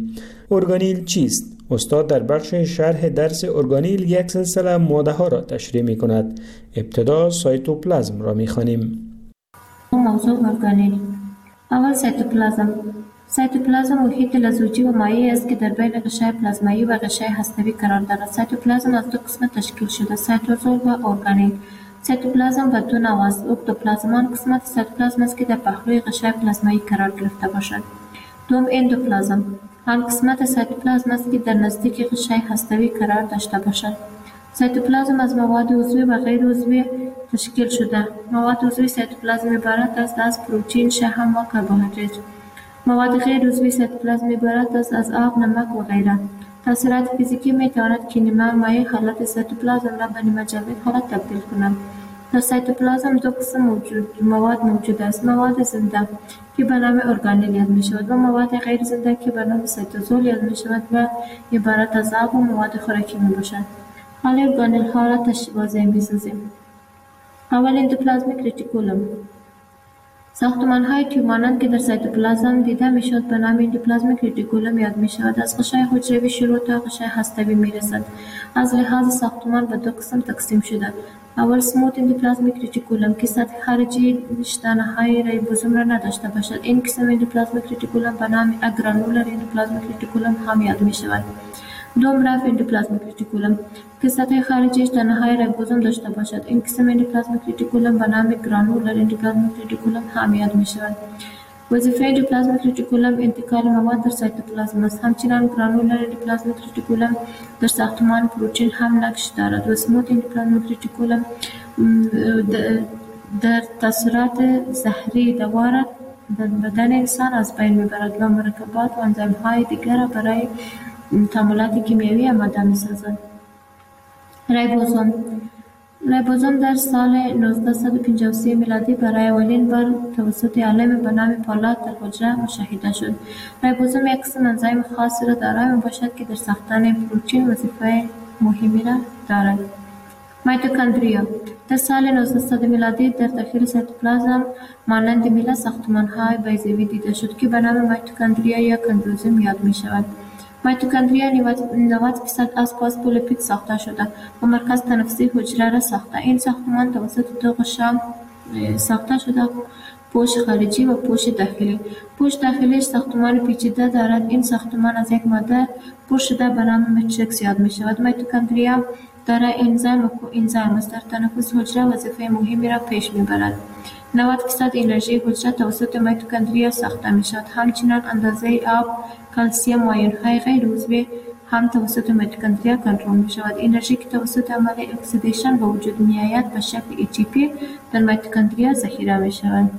ارگانیل چیست؟ استاد در بخش شرح درس ارگانیل یک سلسله ماده ها را تشریح می کند. ابتدا سایتوپلازم را می خوانیم. موضوع ارگانیل. اول سایتوپلازم. سایتوپلازم محیط لزوجی و مایع است که در بین غشای پلازمایی و غشای هسته‌ای قرار دارد. سایتوپلازم از دو قسم تشکیل شده: سایتوزول و ارگانیل. سایتوپلازم به دو نوع است. اکتوپلازم آن قسمت سایتوپلازم است که در پهلوی غشای پلازمایی قرار گرفته باشد. دوم اندوپلازم آن قسمت سایتوپلازم است که در نزدیک غشای هسته‌ای قرار داشته باشد. سایتوپلازم از مواد عضوی و غیر عضوی تشکیل شده. مواد عضوی سایتوپلازم عبارت است از پروتئین، شحم و کربوهیدرات. مواد غیر عضوی سایتوپلازم عبارت است از آب، نمک و غیره. تاثیرات فیزیکی می تواند که نیمه مایع حالت سایتوپلازم را به نیمه جامد حالت تبدیل کند. در سایتوپلازم دو قسم موجود مواد موجود است: مواد زنده که به نام ارگانیل یاد می شود و مواد غیر زنده که به نام سایتوزول یاد می شود و عبارت از آب و مواد خوراکی می باشد. حال ارگانیل ها را واضح می سازیم. اول اندوپلازمیک ریتیکولوم. ساختمان های تیوب مانند که در سایتوپلازم دیده می شود به نام اندوپلازمیک ریتیکولوم یاد می شود. از غشای حجروی شروع تا غشای هسته‌ای می رسد. از لحاظ ساختمان به دو قسم تقسیم شده. اول سموت اندوپلازمیک ریتیکولوم که سطح خارجی دانه های ریبوزوم را نداشته باشد. این قسم اندوپلازمیک ریتیکولوم به نام اگرانولر اندوپلازمیک ریتیکولوم هم یاد می شود. دوم رف اندوپلازمیک ریتیکولوم که سطح خارجیش دانه های ریبوزوم داشته باشد. این قسم اندوپلازمیک ریتیکولوم به نام گرانولر اندوپلازمیک ریتیکولوم هم یاد می شود. وظیفه اندوپلازمیک ریتیکولوم انتقال مواد در سایتوپلازم است. همچنین گرانولر اندوپلازمیک ریتیکولوم در ساختمان پروتئین هم نقش دارد و سموت اندوپلازمیک ریتیکولوم در تاثیرات زهری دواره در بدن انسان از بین میبرد و مرکبات و انزیم های دیگر برای تعاملات کیمیایی آماده می‌سازد. ریبوزوم. ریبوزوم در سال نوزده و پنجاه و سه میلادی برای اولین بار توسط عالم به نام پالاد در حجره مشاهده شد. ریبوزوم یک قسم انزیم خاصی را دارای میباشد که در ساختن پروتئین وظیفه مهمی را دارد. میتوکندریا. در سال نوزده میلادی در داخل سایتوپلازم مانند میله ساختمان‌های بیضوی دیده شد که به نام میتوکندریا یا کندروزوم یاد می‌شود. میتوکندریا نود درصد از فاسفولیپید ساخته شده و مرکز تنفسی حجره را ساخته. این ساختمان توسط دو غشا ساخته شده: پوش خارجی و پوش داخلی. پوش داخلیش ساختمان پیچیده دارد. این ساختمان از یک ماده پر شده به نام ماتریکس یاد می شود. میتوکندریا دارای انزیم و کوانزیم است. در تنفس حجره وظیفه مهمی را پیش می برد. نود درصد انرژی حجره توسط میتوکندریا ساخته می شود. همچنین اندازه آب، کلسیم و آیون‌های غیر عضوی هم توسط میتوکندریا کنترل می شود. انرژی که توسط عمل اکسیدیشن به وجود می آید به شکل ای تی پی در میتوکندریا ذخیره می شود.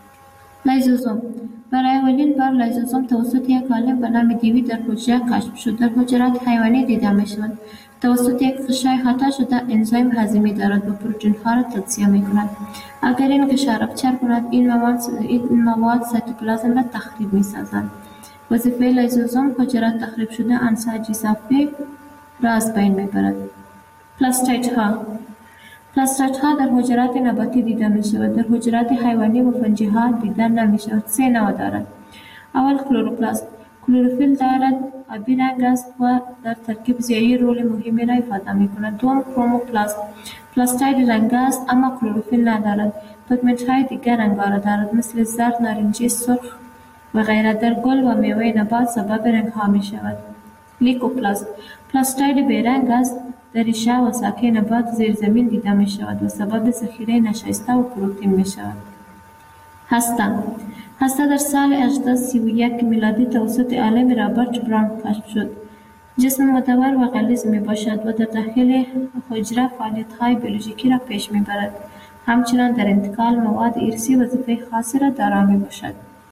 لیزوزوم. برای اولین بار لیزوزوم توسط یک عالم به نام دیوی در حجره کشف شد. در حجرات حیوانی دیده می شود. توسط یک غشای احاطه شده انزیم هضمی دارد و پروتئین ها را تجزیه می کند. اگر این غشا رپچر کند این مواد این مواد سایتوپلازم را تخریب می سازند. وظیفه لیزوزوم حجرات تخریب شده انساج صافی را از بین می برد. پلاستیت ها. پلاستیت ها در حجرات نباتی دیده می شود. در حجرات حیوانی و فنجی ها دیده نمی شود. سه نوع دارد. اول کلروپلاست. کلروفیل دارد آبی رنگ است و در ترکیب ضیایی رول مهمی را ایفاده می کند. دوم کروموپلاست. پلاستید رنگ است اما کلروفیل ندارد. پیگمنت های دیگر رنگارا دارد مثل زرد، نارنجی، سرخ و غیره. در گل و میوه نبات سبب رنگ ها می شود. لیکوپلاست. پلاستید بیرنگ است. در ریشه و ساقه نبات زیر زمین دیده می شود و سبب ذخیره نشایسته و پروتئین می شود. هسته. هسته در سال هزار و هشتصد و سی و یک میلادی توسط عالم رابرت براون کشف شد. جسم مدور و غلیظ می باشد و در داخل حجره فعالیت های بیولوژیکی را پیش می برد. همچنین در انتقال مواد ارثی وظیفه خاصی را دارا می باشد.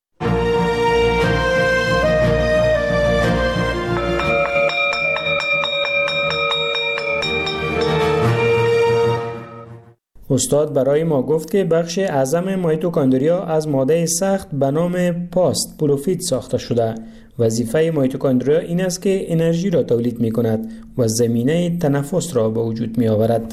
استاد برای ما گفت که بخش اعظم میتوکندریا از ماده سخت به نام پاست پولوفید ساخته شده. وظیفه میتوکندریا این است که انرژی را تولید می کند و زمینه تنفس را به وجود می آورد.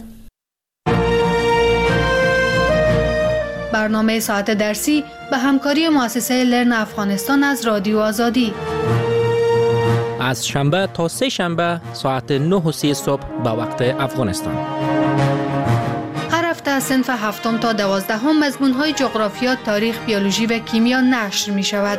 برنامه ساعت درسی به همکاری مؤسسه لرن افغانستان از رادیو آزادی. از شنبه تا سه شنبه ساعت نه و سی صبح به وقت افغانستان. هر هفته از صنف هفتم تا دوازدهم مضمون‌های جغرافیا، تاریخ، بیولوژی و کیمیا نشر می شود.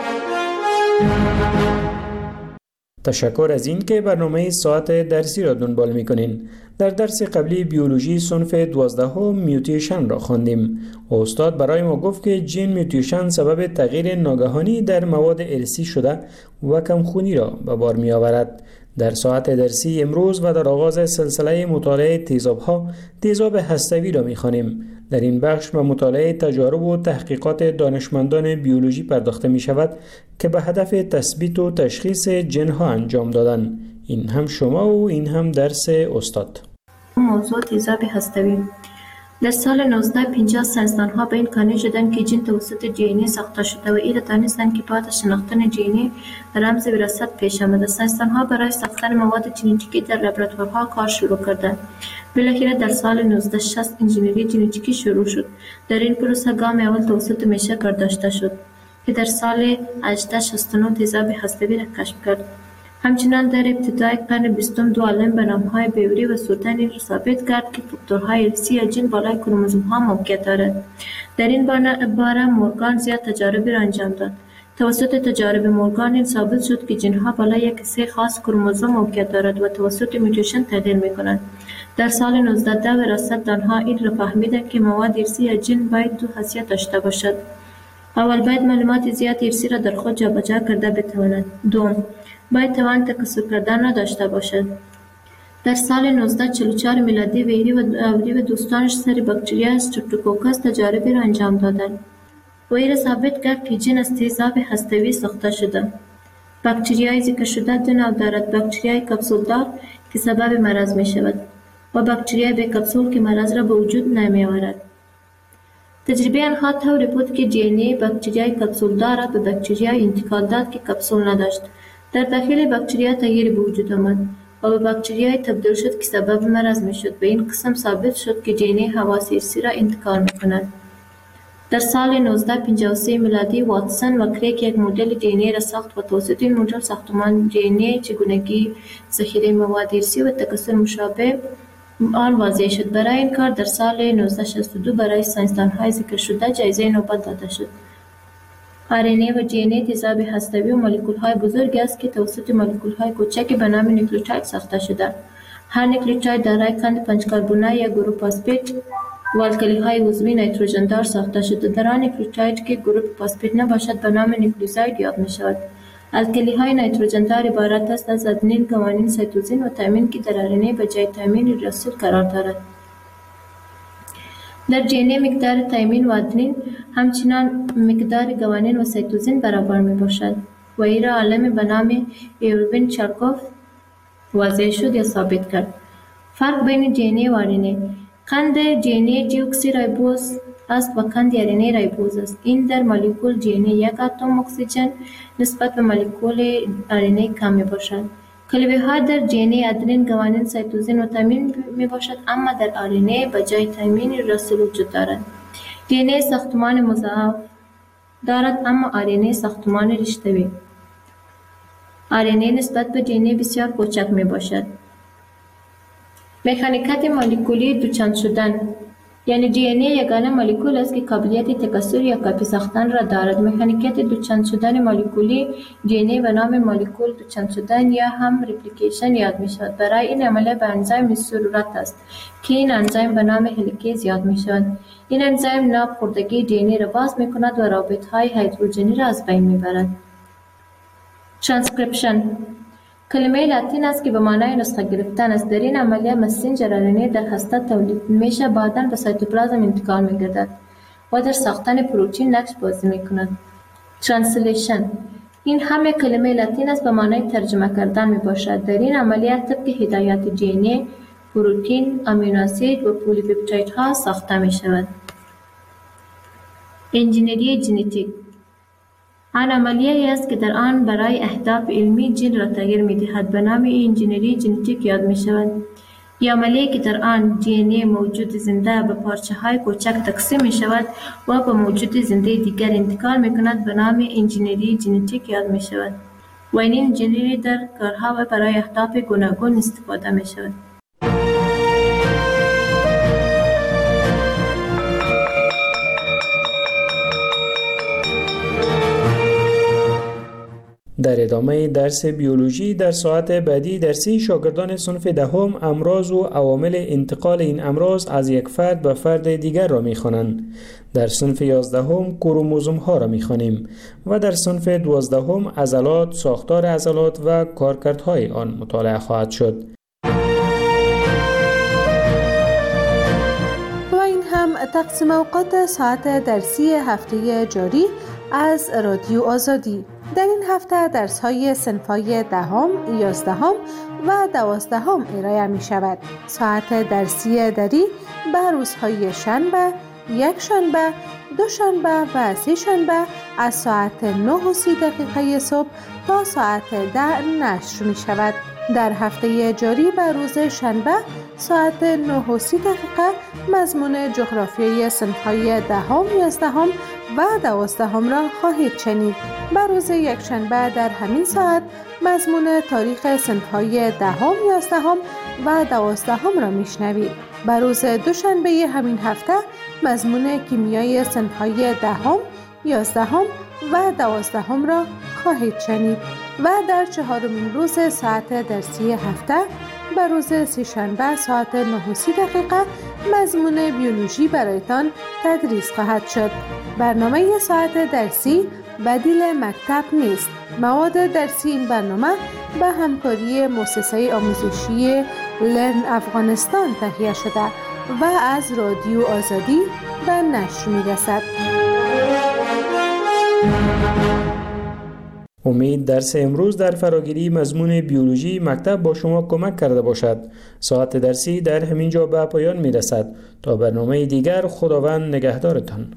تشکر از این که برنامه ساعت درسی را دنبال می‌کنین. در درس قبلی بیولوژی صنف دوازدهم میوتیشن را خواندیم. استاد برای ما گفت که جین میوتیشن سبب تغییر ناگهانی در مواد ارثی شده و کمخونی را به بار می‌آورد. در ساعت درسی امروز و در آغاز سلسله مطالعه تیزاب‌ها، تیزاب هسته‌ای را می‌خوانیم. در این بخش به مطالعه تجارب و تحقیقات دانشمندان بیولوژی پرداخته می شود که به هدف تثبیت و تشخیص جن‌ها انجام دادن. این هم شما و این هم درس استاد. موضوع تیزاب هسته‌ای. در سال نوزده پنجاه ساینسدان‌ها به این قانع شدند که جین توسط دی ان ای ساخته شده و این را دانستند که بعد از شناختن دی ان ای رمز وراثت پیش آمده. ساینسدان‌ها برای ساختن مواد ژنتیکی در لابراتوارها کار شروع کردند. بالاخره در سال نوزده شصت انجینری ژنتیکی شروع شد. در این پروسه گام اول توسط میشه کار داشته شد که در سال هجده شصت و نه تیزاب هسته‌ای را کشف کرد. همچنان در ابتدای قرن بیستم دو عالم به نام‌های بیوری و سوتن این را ثابت کرد که فاکتورهای ارثی جین بالای کروموزوم‌ها موقعیت دارد. در این باره مورگان زیاد تجاربی را انجام داد. توسط تجارب مورگان این ثابت شد که جین‌ها بالای یک حصه خاص کروموزوم موقعیت دارد و توسط میوتیشن تغییر می‌کنند. در سال نوزده ده وراثت دانها این را فهمیدند که مواد ارثی جین باید دو حیثیت داشته باشد. اول باید معلومات زیاد ارثی را در خود جابجا کرده بتواند. دوم باید توان تکثر کردن را داشته باشد. در سال نوزده چهل و چهار میلادی ویری و اوری و دوستانش سر باکتریا استرپتوکوکس تجاربی را انجام دادند و این را ثابت کرد که جین از تیزاب هسته‌ای ساخته شده. باکتریای ذکر شده دو نوع دارد: باکتریای کپسولدار که سبب مرض می شود و باکتریای بی کپسول که مرض را به وجود نمی آورد. تجربه آنها طوری بود که دی ان ای باکتریای کپسولدار را به باکتریای انتقال داد که کپسول نداشت. در داخل باکتریا تغییر به وجود آمد و به باکتریای تبدیل شد که سبب مرض می شد. به این قسم ثابت شد که دی ان ای حواس ارثی را انتقال می کند. در سال نوزده پنجاه و سه میلادی واتسون و کریک یک مدل دی ان ای را ساخت و توسط این مدل ساختمان دی ان ای، چگونگی ذخیره مواد ارثی و تکثر مشابه آن واضح شد. برای این کار در سال نوزده شصت و دو برای ساینسدان‌های ذکر شده جایزه نوبل داده شد. آر ان ای و دی ان ای تیزاب هسته‌ای و مولکول‌های بزرگ است که توسط مولکول‌های کوچک به نام نیوکلیوتاید ساخته شده. هر نیوکلیوتاید دارای قند پنج کربنی یا گروپ فسفید و الکلی‌های عضوی نیتروژن دار ساخته شده. در آن نیوکلیوتاید که گروپ فسفید نباشد به نام نیوکلیوزاید یاد می‌شود. الکلی‌های نیتروژن دار عبارت است از آدنین، گوانین، سایتوزین و تامین که در آر ان ای به جای تامین رسول قرار دارد. در دی ان ای مقدار تامین و آدنین همچنان مقدار گوانین و سایتوزین برابر می باشد و این را عالم به نام ایروین چارکوف واضح شد یا ثابت کرد. فرق بین دی ان ای و آر ان ای: قند دی ان ای دیوکسی رایبوز است و قند آر ان ای رایبوز است. این در مولکول دی ان ای یک اتم اکسیژن نسبت به مولکول آر ان ای کم می باشد. کلبه ها در دی ان ای آدنین، گوانین، سایتوزین و تامین می باشد، اما در آر ان ای به جای تامین رسول وجود دارد. دی ان ای ساختمان مضاعف دارد اما آر ان ای ساختمان رشته‌ای. آر ان ای نسبت به دی ان ای بسیار کوچک می باشد. مکانیکات مولکولی دوچند شدن، یعنی دی ان ای یگانه مولکول است که قابلیت تکثر یا کپی ساختن را دارد. مکانیکات دوچند شدن مولکولی دی ان ای به نام مولکول دوچند شدن یا هم ریپلیکیشن یاد می شود. برای این عملیه به انزیم ضرورت است که این انزیم به نام هلیکیز یاد می شود. این انزیم ناب خوردگی دی ان ای را باز می کند و رابط های هیدروژنی را از بین می برد. ترانسکریپشن کلمه لاتین است که به معنای نسخه گرفتن است. در این عملیه مسنجر آر ان ای در هسته تولید میشه، بعداً به سایتوپلازم انتقال می‌گردد و در ساختن پروتئین نقش بازی می‌کند. ترانسلیشن این هم یک کلمه لاتین است به معنای ترجمه کردن میباشد. در این عملیه طبق هدایات دی ان ای پروتئین، آمینو اسید و پلی‌پپتایدها ساخته می‌شود. انجینری ژنتیک آن عملیه است که در آن برای اهداف علمی جین را تغییر می‌دهد. به نام انجینری ژنتیک یاد می‌شود. این عملیه که در آن دی ان ای موجود زنده به پارچه‌های کوچک تقسیم می‌شود و به موجود زنده دیگر انتقال می‌کند به نام انجینری ژنتیک یاد می‌شود. و این انجینری در کارها و برای اهداف گوناگون استفاده می شود. در ادامه درس بیولوژی در ساعت بعدی درسی شاگردان صنف دهم امراض و عوامل انتقال این امراض از یک فرد به فرد دیگر را می‌خوانند. در صنف یازدهم کروموزوم ها را می‌خوانیم و در صنف دوازدهم عضلات، ساختار عضلات و کارکردهای آن مطالعه خواهد شد. و این هم تقسیم اوقات ساعت درسی هفته جاری از رادیو آزادی. در این هفته درس‌های صنف‌های دهم، یازدهم و دوازدهم ارائه می شود. ساعت درسی دری به روزهای شنبه، یک شنبه، دو شنبه و سه شنبه از ساعت نه و سی دقیقه صبح تا ساعت ده نشر می شود. در هفته جاری به روز شنبه ساعت نه و سی دقیقه مضمون جغرافیای صنف‌های دهم، یازدهم و دوازدهم را خواهید شنید. به روز یک شنبه در همین ساعت مضمون تاریخ صنف‌های دهم، یازدهم و دوازدهم را میشنوید. به روز دوشنبه همین هفته مضمون کیمیای صنف‌های دهم، یازدهم و دوازدهم را خواهید شنید. و در چهارمین روز ساعت درسی هفته به روز سه‌شنبه ساعت نه و سی دقیقه مضمون بیولوژی برایتان تدریس خواهد شد. برنامه ساعت درسی بدیل مکتب نیست. مواد درسی این برنامه به همکاری مؤسسه آموزشی لرن افغانستان تهیه شده و از رادیو آزادی به نشر می‌رسد. امید درس امروز در فراگیری مضمون بیولوژی مکتب با شما کمک کرده باشد. ساعت درسی در همین جا به پایان می رسد. تا برنامه دیگر خداوند نگهدارتان.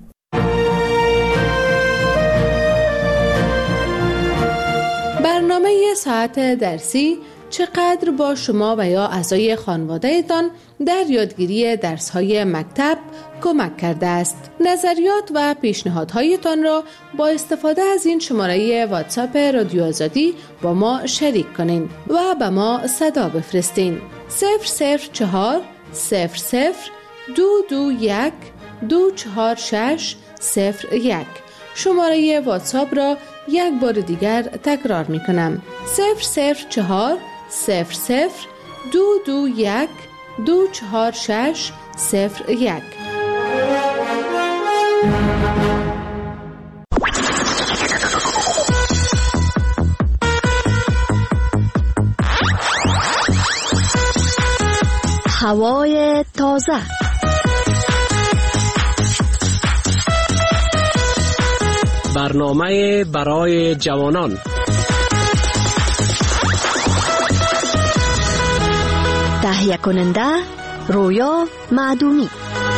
برنامه ساعت درسی چقدر با شما و یا اعضای خانواده‌تان در یادگیری درس‌های مکتب کمک کرده است. نظریات و پیشنهادهایتان را با استفاده از این شماره واتساپ رادیو آزادی با ما شریک کنین و به ما صدا بفرستین. صفر صفر چهار صفر صفر دو دو یک دو چهار شش صفر یک. شماره واتساپ را یک بار دیگر تکرار می کنم. صفر صفر چهار صفر صفر دو دو یک دو چهار شش صفر یک. هوای تازه. برنامه برای جوانان. تهیه کننده رویا معدومی.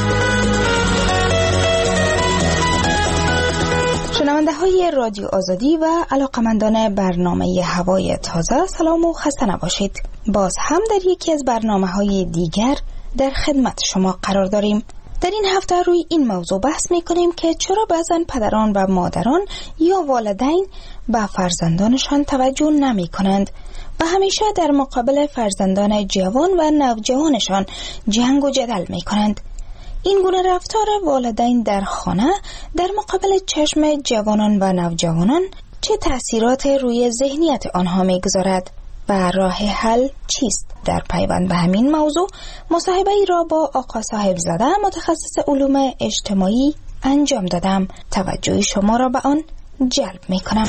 شنونده های رادیو آزادی و علاقمندان برنامه هوای تازه، سلام و خسته نباشید. باز هم در یکی از برنامه های دیگر در خدمت شما قرار داریم. در این هفته روی این موضوع بحث می کنیم که چرا بعضن پدران و مادران یا والدین به فرزندانشان توجه نمی کنند و همیشه در مقابل فرزندان جوان و نوجوانشان جنگ و جدل می کنند. این گونه رفتار والدین در خانه در مقابل چشم جوانان و نوجوانان چه تأثیرات روی ذهنیت آنها می گذارد و راه حل چیست؟ در پیوند به همین موضوع مصاحبه ای را با آقا صاحب زاده متخصص علوم اجتماعی انجام دادم. توجه شما را به آن جلب می کنم.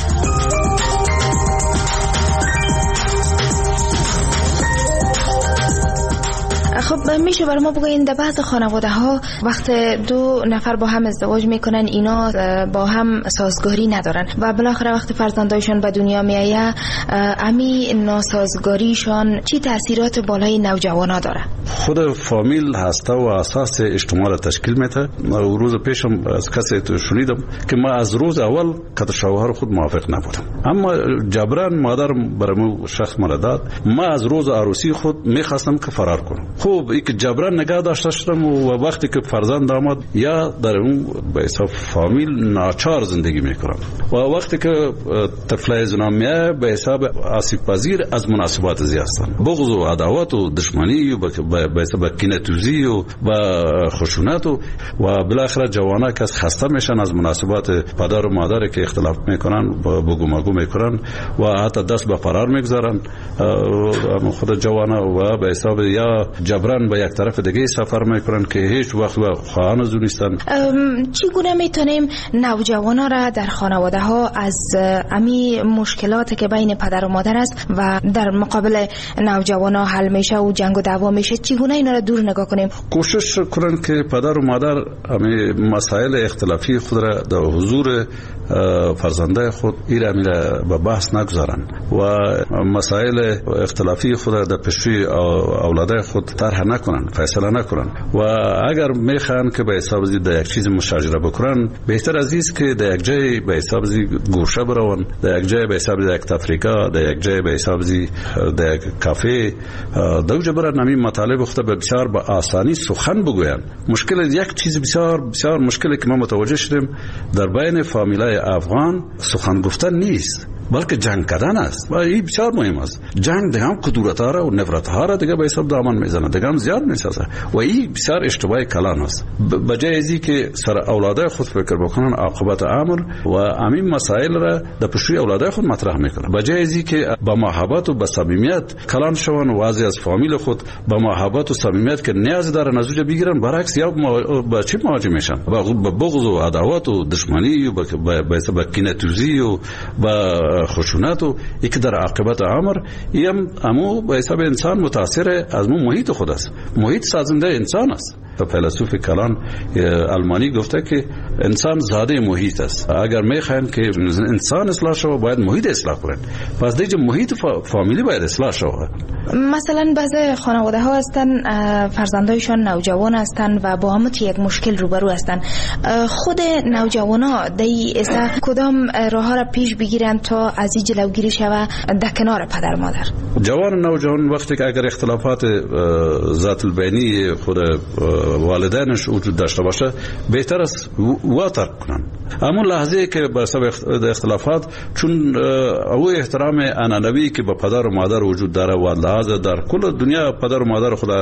خب میشه برای ما بگوین در بعض خانواده ها وقت دو نفر با هم ازدواج میکنن اینا با هم سازگاری ندارن و بالاخره وقت فرزندایشون به دنیا میایه امی ناسازگاریشان چی تاثیرات بالای نوجوانا داره؟ خود فامیل هسته و اساس اجتماع را تشکیل میده. و روز پیشم از کسی تو شنیدم که ما از روز اول که شوهر خود موافق نبودم، اما جبران مادر برام شخص مرا داد. ما از روز عروسی خود میخواستم که فرار کنم. خب خوب ای که جبران نگاه داشته شدم و وقتی که فرزند آمد یا در اون به حساب فامیل ناچار زندگی میکنم و وقتی که طفلای زنان میاد به حساب آسیب پذیر از مناسبات زیاد هستند. بغض و عداوت و دشمنی و به حساب کینه‌توزی و خشونت و بالاخره جوانا که خسته میشن از مناسبات پدر و مادر که اختلاف میکنن بگو مگو میکنن و حتی دست به فرار میگذارن خود جوانا و به حساب یا جبران به یک طرف دیگه سفر میکنن که هیچ وقت و خواهان از نیستن. چگونه میتونیم نوجوانا را در خانواده ها از امی مشکلاتی که بین پدر و مادر است و در مقابل نوجوانا حل میشه و جنگ و دعوا میشه چگونه اینا را دور نگاه کنیم؟ کوشش کنن که پدر و مادر امی مسائل اختلافی خود را در حضور فرزنده خود ایره میره به بحث نگذارن و مسائل اختلافی خود را در پیشروی اولاده خود طرح نکنن، فیصله نکنن و اگر میخوان که به حساب زی در یک چیز مشاجره بکنن بهتر از است که در یک جای به حساب زی گوشه برون، در یک جای به حساب زی یک تفریقه، در یک جای به حساب زی در یک کافه دوجه برن همین مطالب خود به بسیار با آسانی سخن بگوین. مشکل یک چیز بسیار بسیار مشکلی که ما متوجه شدیم در بین فامیلای افغان سخن گفتن نیست بلکه جنگ کردن است و این بسیار مهم است. جنگ دیگه هم کدورت ها را و نفرت ها را دیگه به حساب دامن میزنه، دیگه هم زیاد میسازه و این بسیار اشتباه کلان است. بجای ازی که سر اولاده خود فکر بکنن عاقبت امر و همین مسائل را در پیشروی اولاده خود مطرح میکنن، بجای ازی که با محبت و با صمیمیت کلان شون و واضح از فامیل خود با محبت و صمیمیت که نیاز داره نتیجه بگیرن، برعکس یا با چی مواجه میشن؟ با بغض و عداوت و دشمنی و با کینه‌توزی و با خشونت و یک در عاقبت امر ایم امو به حساب انسان متاثر از مو محیط خود است. محیط سازنده انسان است. فیلسوف کلان آلمانی گفته که انسان زاده محیط است. اگر میخواین که انسان اصلاح شود باید محیط اصلاح کنن. پس دیگه محیط فامیلی باید اصلاح شود. مثلا بعضی خانواده ها هستن فرزندایشان نوجوان هستن و با هم یک مشکل روبرو هستن. خود نوجوانا دی اسا کدام راه ها را پیش بگیرن تا از این جلوگیری شود در کنار پدر مادر؟ جوان نوجوان وقتی که اگر اختلافات ذات البینی خود والدینش وجود داشته باشه بهتر است وا ترک کنن. همون لحظه که به سبب اختلافات چون او احترام انانوی که به پدر و مادر وجود داره و لحاظ در کل دنیا پدر و مادر خود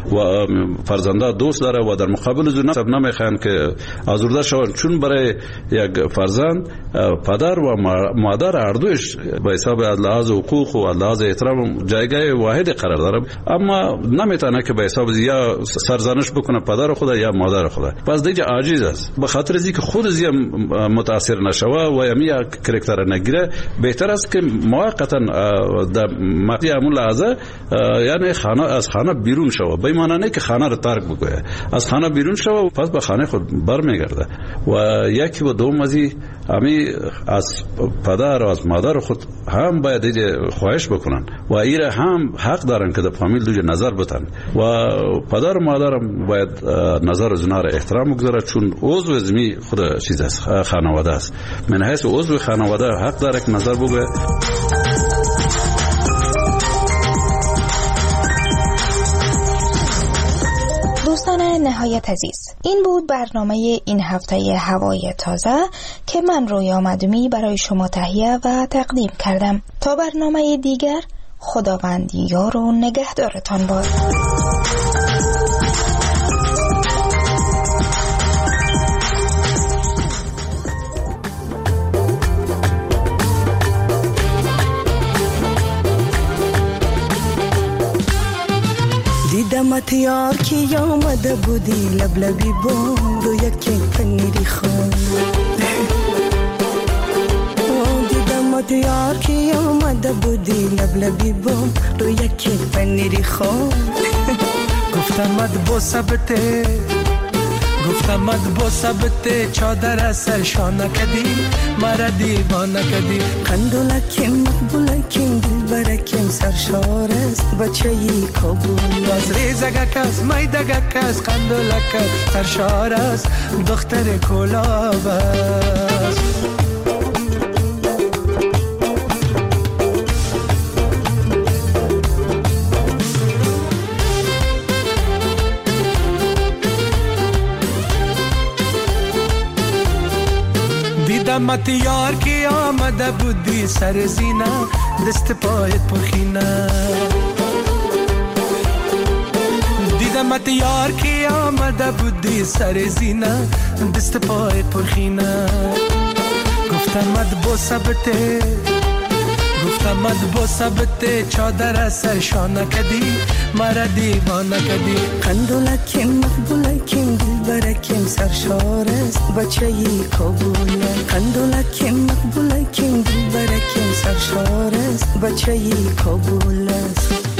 و فرزنده دوست داره و در مقابل زن سب نمیخوان که آزرده شون، چون برای یک فرزند پدر و مادر هر دوش به حساب از لحاظ حقوق و از لحاظ احترام جایگاه واحد قرار داره، اما نمیتونه که به حساب یا سرزنش بکنه پدر خود یا مادر خود. پس دیگه عاجز است. به خاطر اینکه خود زی متاثر نشوه و یمی کرکتر نگیره بهتر است که موقتا در مقطع همون لحظه یعنی خانه از خانه بیرون شوه، به معنی نه که خانه رو ترک بکنه، از خانه بیرون شوه پس به خانه خود برمیگرده و یکی و دوم ازی همی از پدر و از مادر خود هم باید دیگه خواهش بکنن و ایره هم حق دارن که در فامیل دیگه نظر بتن و پدر و مادر باید نظر زنا را احترام بگذاره، چون عضو زمی خود چیز است، خانواده است. من حیث عضو خانواده حق داره که نظر بگه. دوستان نهایت عزیز، این بود برنامه این هفته هوای تازه که من رویا مدومی برای شما تهیه و تقدیم کردم. تا برنامه دیگر خداوند یار و نگهدارتان باد. دیدمت یار که آمده بودی لبلبی بام رو یکی پنیری خون. دیدمت یار که آمده بودی لبلبی بام رو یکی پنیری خون. گفتمت با ثبته گفتمت با ثبته چادر سر شانه کدی مرا دیوانه کدی. قندولکیم مقبولکیم دل برکیم سرشار است بچه ای کابل. از ریزگه کس میدگه کس قندولک سرشار است دختر کلاب است. دیدمت یار که آمده بودی سر زینه دست پایت پرخینه دیدمت یار که آمده بودی سر زینه دست پایت پرخینه گفتمت با ثبته گفتمت با ثبته چادر سرشانه کدی مرا دیوانه کدی قندولکیم مقبولکیم دلبرکیم سرشار است بچه ی کابوله قندولکیم مقبولکیم دلبرکیم سرشار است بچه ی کابوله است